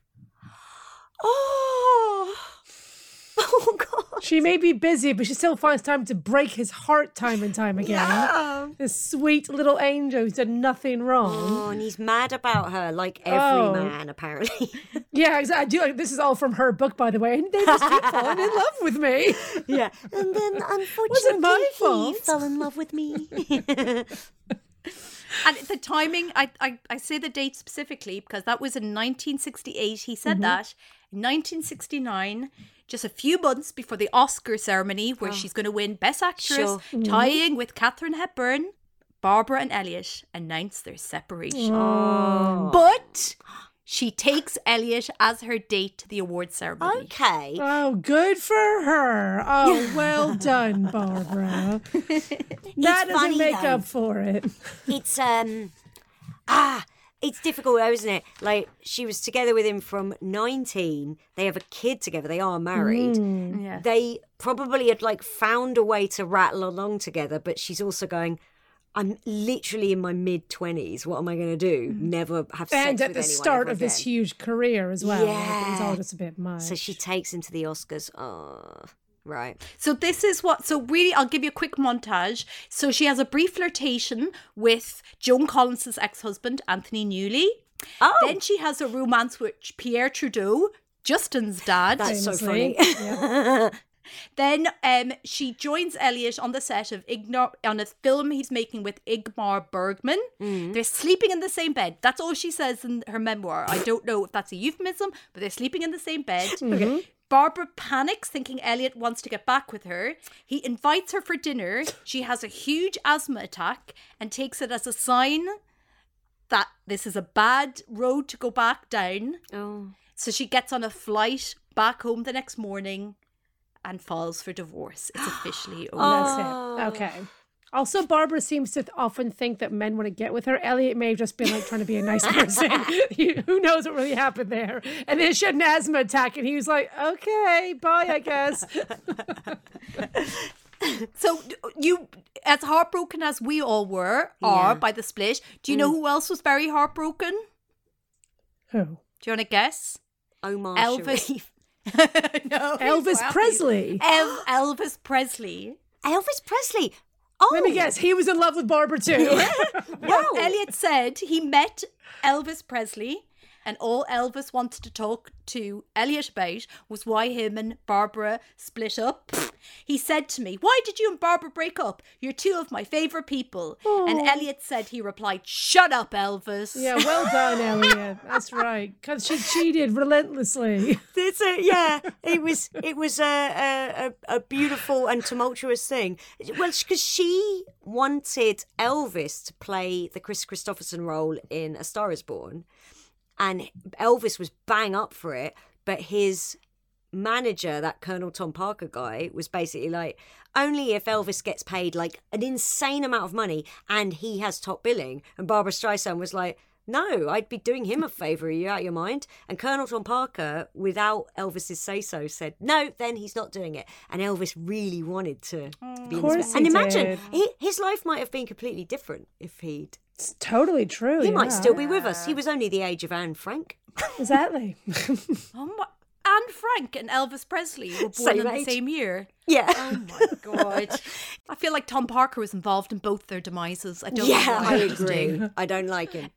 oh, oh God, She may be busy, but she still finds time to break his heart time and time again. yeah. This sweet little angel who's done nothing wrong. Oh, and he's mad about her, like every Oh. man apparently. Yeah, exactly. I do. This is all from her book, by the way. And they just keep falling in love with me. yeah, and then unfortunately my he fault. fell in love with me. And the timing, I, I, I say the date specifically because that was in nineteen sixty-eight. He said that. In nineteen sixty-nine, just a few months before the Oscar ceremony where she's going to win Best Actress, Sure. tying with Katharine Hepburn, Barbara and Elliot announced their separation. Oh. But she takes Elliot as her date to the awards ceremony. Okay. Oh, good for her. Oh, well done, Barbara. That doesn't funny, make though. up for it. It's um ah it's difficult though, isn't it? Like, she was together with him from nineteen. They have a kid together. They are married. Yeah. They probably had like found a way to rattle along together, but she's also going, I'm literally in my mid twenties. What am I going to do? Never have sex And with at the anyone start ever of this again. huge career as well. Like, it was Yeah. all just a bit much. So she takes him to the Oscars. Oh, right. So this is what, so really, I'll give you a quick montage. So she has a brief flirtation with Joan Collins' ex-husband, Anthony Newley. Oh, Then she has a romance with Pierre Trudeau, Justin's dad. that's so Famously. funny. Yeah. Then um, she joins Elliot on the set of Ignar on a film he's making with Ingmar Bergman. They're sleeping in the same bed. That's all she says in her memoir. I don't know if that's a euphemism, but they're sleeping in the same bed. Okay. Barbara panics, thinking Elliot wants to get back with her. He invites her for dinner. She has a huge asthma attack and takes it as a sign that this is a bad road to go back down. Oh. So she gets on a flight back home the next morning and files for divorce. It's officially over. That's it. Okay. Also, Barbara seems to often think that men want to get with her. Elliot may have just been like trying to be a nice person. He- Who knows what really happened there? And then she had an asthma attack, and he was like, "Okay, bye, I guess." So you, as heartbroken as we all were, are Yeah. by the split, do you know who else was very heartbroken? Who? Do you want to guess? Omar Elvis. Sharif. No. Elvis well, Presley. El- Elvis Presley. Elvis Presley. Oh, Let me guess. He was in love with Barbara too. No, Elliot said he met Elvis Presley, and all Elvis wanted to talk to Elliot about was why him and Barbara split up. He said to me, "Why did you and Barbara break up? You're two of my favourite people." And Elliot said, he replied, "Shut up, Elvis." Yeah, well done, Elliot. That's right. Because she cheated relentlessly. It's a, yeah, it was it was a, a a a beautiful and tumultuous thing. Well, because she wanted Elvis to play the Chris Christopherson role in A Star Is Born, and Elvis was bang up for it, but his manager, that Colonel Tom Parker guy, was basically like, only if Elvis gets paid like an insane amount of money and he has top billing. And Barbara Streisand was like, no, I'd be doing him a favour. Are you out of your mind? And Colonel Tom Parker, without Elvis's say-so, said, no, then he's not doing it. And Elvis really wanted to be in course this. he And imagine, did. he, his life might have been completely different if he'd... It's totally true. He yeah. might still be with us. He was only the age of Anne Frank. Exactly. Oh my- Anne Frank and Elvis Presley were born Same in age. the same year. Yeah. Oh my God. I feel like Tom Parker was involved in both their demises. I don't know Yeah, why. I just do. agree. I don't like him.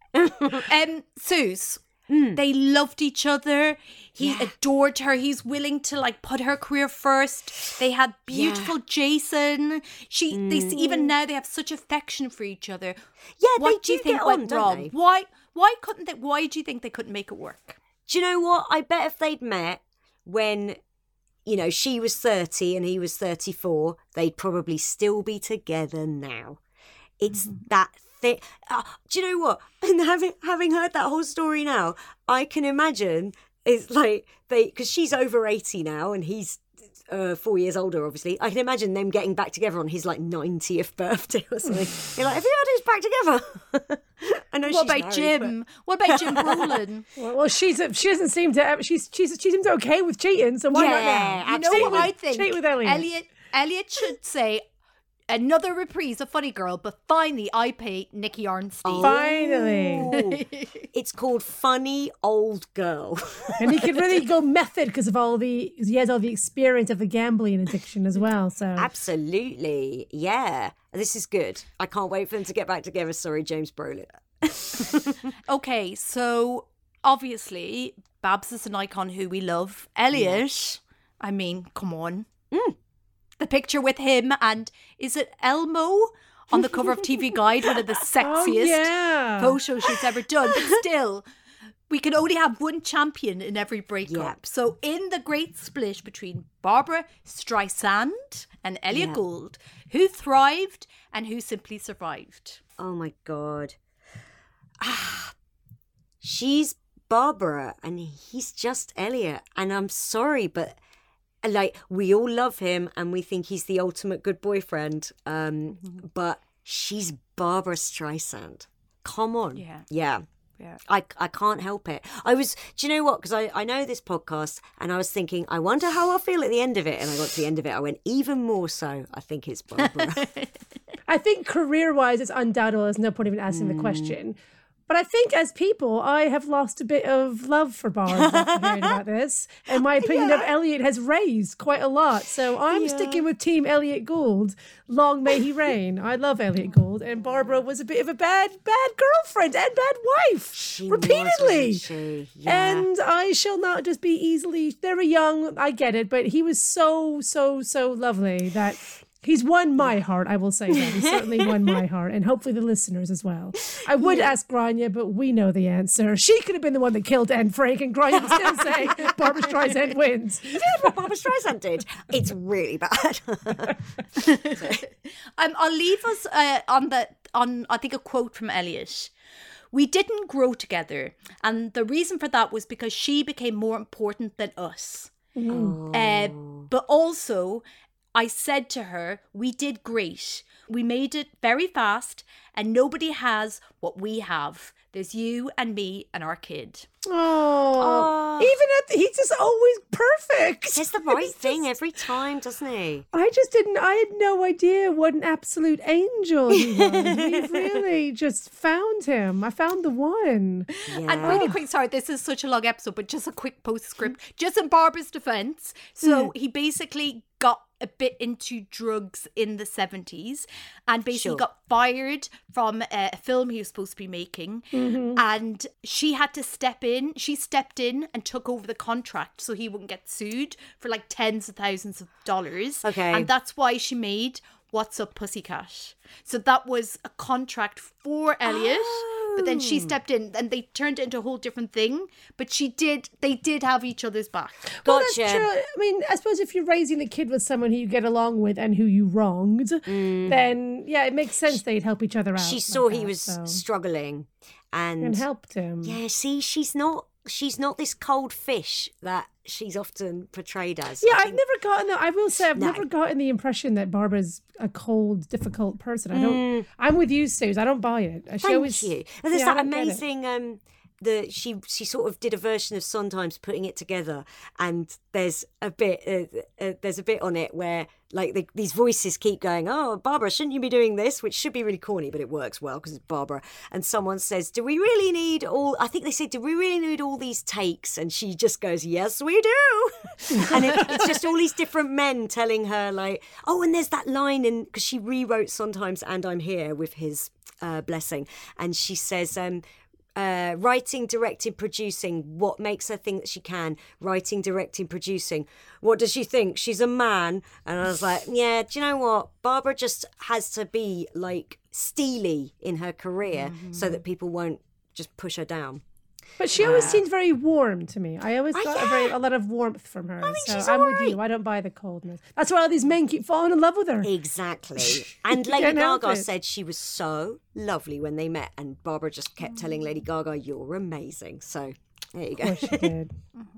Um, Suze, they loved each other. He adored her. He's willing to like put her career first. They had beautiful Jason. She, they even now they have such affection for each other. Yeah, what they do you do think get went on, don't wrong? they? Why? Why couldn't they? Why do you think they couldn't make it work? Do you know what? I bet if they'd met when, you know, she was thirty and he was thirty-four, they'd probably still be together now. It's that thing. Uh, do you know what? And having having heard that whole story now, I can imagine it's like they, because she's over eighty now and he's uh, four years older, obviously. I can imagine them getting back together on his like ninetieth birthday or something. You're like, have you had his back together? I know What she's about married, Jim? What about Jim Brolin? Well, well, she's a, she doesn't seem to. She's she's she seems okay with cheating. So why not Yeah, now? You know Cheat what with- I think? Cheat with Elliot. Elliot, Elliot should say another reprise of Funny Girl, but finally I pay Nicky Arnstein. Finally, It's called Funny Old Girl. and he could really go method because of all the because he has all the experience of the gambling addiction as well. So Absolutely. Yeah. This is good. I can't wait for them to get back together. Sorry, James Brolin. Okay, so obviously Babs is an icon who we love. Elliot, I mean, come on. The picture with him and is it Elmo on the cover of T V Guide, one of the sexiest yeah. photos she's ever done. But still, we can only have one champion in every breakup. Yeah. So in the great split between Barbara Streisand and Elliot Yeah. Gould, who thrived and who simply survived? Oh my God. Ah, she's Barbara and he's just Elliot. And I'm sorry, but like, we all love him and we think he's the ultimate good boyfriend. Um, mm-hmm. But she's Barbara Streisand. Come on. Yeah. Yeah. Yeah. I, I can't help it. I was, do you know what? Because I, I know this podcast and I was thinking, I wonder how I'll feel at the end of it. And I got to the end of it. I went, even more so, I think it's Barbara. I think career-wise, it's undoubtable. There's no point even asking mm. the question. But I think as people, I have lost a bit of love for Barbara after hearing about this. And my opinion yeah. of Elliot has raised quite a lot. So I'm yeah. sticking with Team Elliot Gould. Long may he reign. I love Elliot Gould. And Barbara was a bit of a bad, bad girlfriend and bad wife. She repeatedly. Was, she? Yeah. And I shall not just be easily... They were young, I get it. But he was so, so, so lovely that... He's won my heart, I will say that. He's certainly won my heart, and hopefully the listeners as well. I would yeah. ask Grania, but we know the answer. She could have been the one that killed Anne Frank, and Grania would still say Barbara Streisand wins. Have you heard what Barbara Streisand did? It's really bad. um, I'll leave us uh, on, the, on, I think, a quote from Elliot. We didn't grow together, and the reason for that was because she became more important than us. Mm. Uh, but also... I said to her, we did great. We made it very fast and nobody has what we have. There's you and me and our kid. Oh, even at the, he's just always perfect. He says the right thing every time, doesn't he? I just didn't, I had no idea what an absolute angel he was. We've really just found him. I found the one. Yeah. And really quick, sorry, this is such a long episode, but just a quick postscript. Just in Barbara's defense. So mm. he basically got a bit into drugs in the seventies and basically sure. got fired from a film he was supposed to be making. Mm-hmm. And she had to step in. She stepped in and took over the contract so he wouldn't get sued for like tens of thousands of dollars. Okay. And that's why she made What's Up Pussycat. So that was a contract for Elliot. Oh. But then she stepped in and they turned it into a whole different thing. But she did, they did have each other's back. Well, Gotcha. That's true. I mean, I suppose if you're raising the kid with someone who you get along with and who you wronged, mm. then yeah, it makes sense they'd help each other out. She like saw that, he was so. struggling and, and helped him. Yeah, see, she's not she's not this cold fish that she's often portrayed as. Yeah, I I've think... never gotten the, I will say I've no. never gotten the impression that Barbara's a cold, difficult person. I don't mm. I'm with you, Suze. I don't buy it. She Thank always, you. And there's yeah, that amazing um the she she sort of did a version of Sondheim's Putting It Together, and there's a bit uh, uh, there's a bit on it where like the, these voices keep going, oh Barbara, shouldn't you be doing this, which should be really corny but it works well because it's Barbara, and someone says, do we really need all I think they said do we really need all these takes, and she just goes, yes we do. And it, it's just all these different men telling her like, oh, and there's that line in because she rewrote Sondheim's And I'm Here with his uh, blessing, and she says um Uh, writing, directing, producing. What makes her think that she can? Writing, directing, producing. What does she think? She's a man. And I was like, yeah, do you know what? Barbara just has to be like steely in her career mm-hmm. so that people won't just push her down. But she always uh, seems very warm to me. I always got uh, yeah. a, very, a lot of warmth from her. I think so she's I'm all with right. you. I don't buy the coldness. That's why all these men keep falling in love with her. Exactly. And Lady Can't help Gaga it. said she was so lovely when they met. And Barbara just kept telling Lady Gaga, you're amazing. So there you Of go. course she did.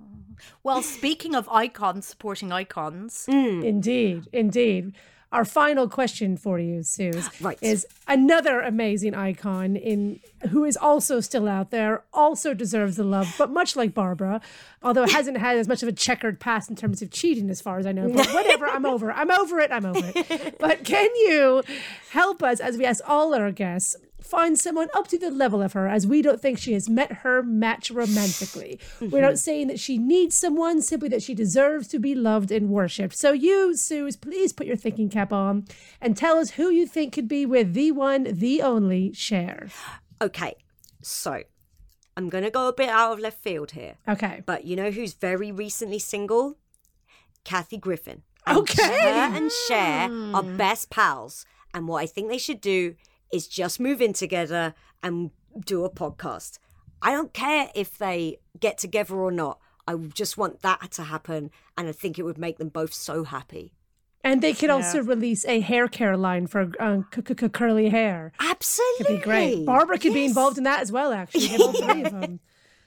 Well, speaking of icons, supporting icons. Mm. Indeed, indeed. Our final question for you, Suze, right. is another amazing icon in who is also still out there, also deserves the love, but much like Barbara, although it hasn't had as much of a checkered past in terms of cheating as far as I know. But whatever, I'm over. I'm over it. I'm over it. But can you help us, as we ask all our guests, find someone up to the level of her, as we don't think she has met her match romantically. Mm-hmm. We're not saying that she needs someone, simply that she deserves to be loved and worshipped. So you, Suze, please put your thinking cap on and tell us who you think could be with the one, the only Cher. Okay, so I'm going to go a bit out of left field here. Okay. But you know who's very recently single? Kathy Griffin. And Okay. Her and Cher are best pals. And what I think they should do is just move in together and do a podcast. I don't care if they get together or not. I just want that to happen. And I think it would make them both so happy. And they could also release a hair care line for um, c- c- curly hair. Absolutely. Could be great. Barbara could be involved in that as well, actually. Get all three of them.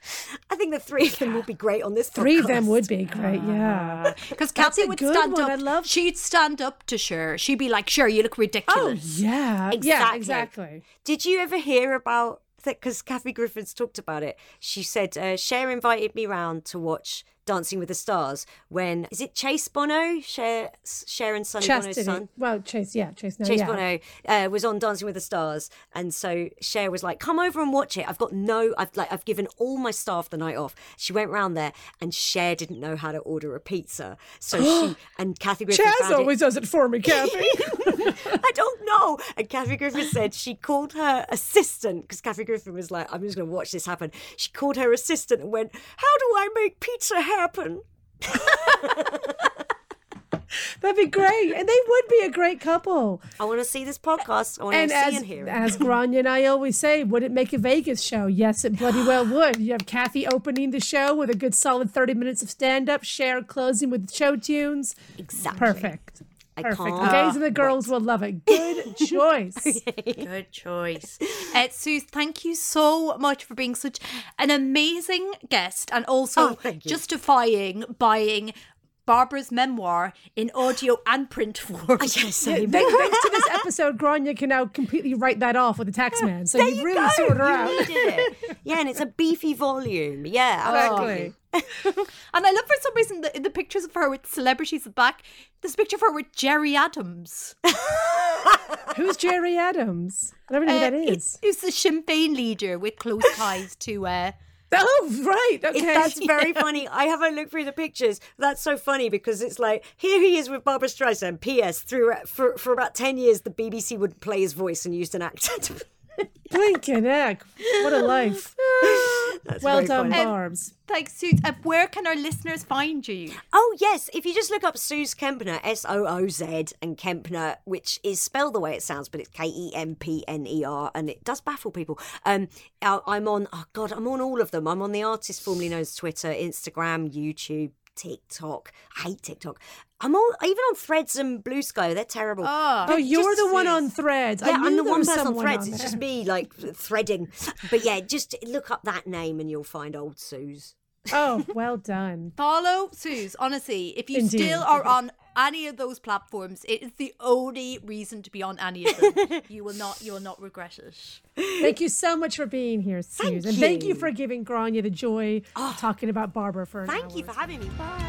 I think the three of them would be great on this podcast. Three of them would be great, yeah. Because That's Kathy a would good stand one. up. I love- She'd stand up to Cher. She'd be like, Cher, you look Oh, ridiculous. yeah. Exactly. Yeah, exactly. Did you ever hear about that? Because Kathy Griffin's talked about it. She said, uh, Cher invited me round to watch Dancing with the Stars when, is it Chase Bono? Cher, Cher and Sonny Bono's Chastity. son? Well, Chase, yeah, Chase. No, Chase yeah. Bono uh, was on Dancing with the Stars, and so Cher was like, "Come over and watch it. I've got no, I've like, I've given all my staff the night off." She went round there, and Cher didn't know how to order a pizza, so she and Kathy Griffin. Chaz found always it. does it for me, Kathy. I don't know. And Kathy Griffin said she called her assistant because Kathy Griffin was like, "I'm just going to watch this happen." She called her assistant and went, "How do I make pizza happen?" That'd be great. And they would be a great couple. I want to see this podcast. I want And to see as, and hear it. as Grania and I always say, would it make a Vegas show? Yes, it bloody well would. You have Kathy opening the show with a good solid thirty minutes of stand-up, Cher closing with show tunes. Exactly. Perfect. I Perfect. can't The gays and the girls will love it. Good choice. Good choice. Uh, Suze, thank you so much for being such an amazing guest and also Oh, thank you. justifying buying Barbara's memoir in audio and print form. Yes, Thanks same. thanks to this episode, Grania can now completely write that off with the tax man. So you really sorted her out. You did it. Yeah, and it's a beefy volume. Yeah, absolutely. Exactly. And I love for some reason the, in the pictures of her with celebrities at the back, this picture of her with Jerry Adams. Who's Jerry Adams? I don't know who that Uh, is. Who's the Sinn Féin leader with close ties to... Uh, Oh, right. Okay. It, that's very funny. I have a look through the pictures. That's so funny because it's like, here he is with Barbara Streisand. P S. Through, for, for about ten years, the B B C would play his voice and used an actor to... Blinking heck. What a life. That's Well very done, funny. Barbs. Thanks, Suze. Uh, where can our listeners find you? Oh, yes. If you just look up Suze Kempner, S O O Z, and Kempner, which is spelled the way it sounds, but it's K E M P N E R, and it does baffle people. Um, I- I'm on, oh, God, I'm on all of them. I'm on the artist formerly known as Twitter, Instagram, YouTube, TikTok. I hate TikTok. I'm on, even on Threads and Blue Sky. They're terrible. Oh, Oh, you're just the one Suze. on Threads. I Yeah, knew I'm the there one was person on someone Threads. on It's there. just me, like, threading. But yeah, just look up that name and you'll find old Suze. Oh, well done. Follow Suze. Honestly, if you Indeed. still are on any of those platforms, it is the only reason to be on any of them. you will not, you will not regret it. Thank you so much for being here, Suze. Thank and thank you you. for giving Grania the joy of talking about Barbara for an Thank hour. you for having me.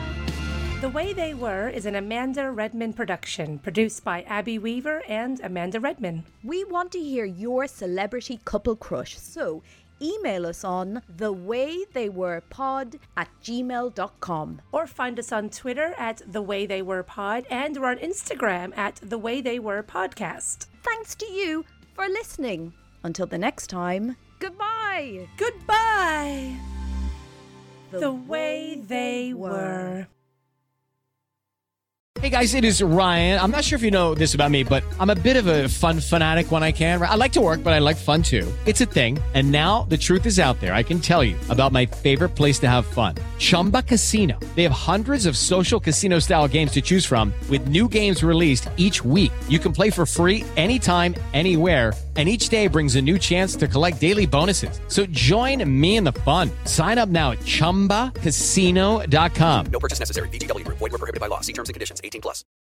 The Way They Were is an Amanda Redman production, produced by Abby Weaver and Amanda Redman. We want to hear your celebrity couple crush, so email us on thewaytheywerepod at gmail dot com. Or find us on Twitter at The Way They Were Pod, and we're on Instagram at The Way They Were Podcast. Thanks to you for listening. Until the next time, goodbye. Goodbye. The Way They Were. Hey guys, it is Ryan. I'm not sure if you know this about me, but I'm a bit of a fun fanatic when I can. I like to work, but I like fun too. It's a thing. And now the truth is out there. I can tell you about my favorite place to have fun. Chumba Casino. They have hundreds of social casino style games to choose from with new games released each week. You can play for free anytime, anywhere. And each day brings a new chance to collect daily bonuses. So join me in the fun. Sign up now at chumba casino dot com. No purchase necessary. V G W Group. Void where prohibited by law. See terms and conditions. eighteen plus.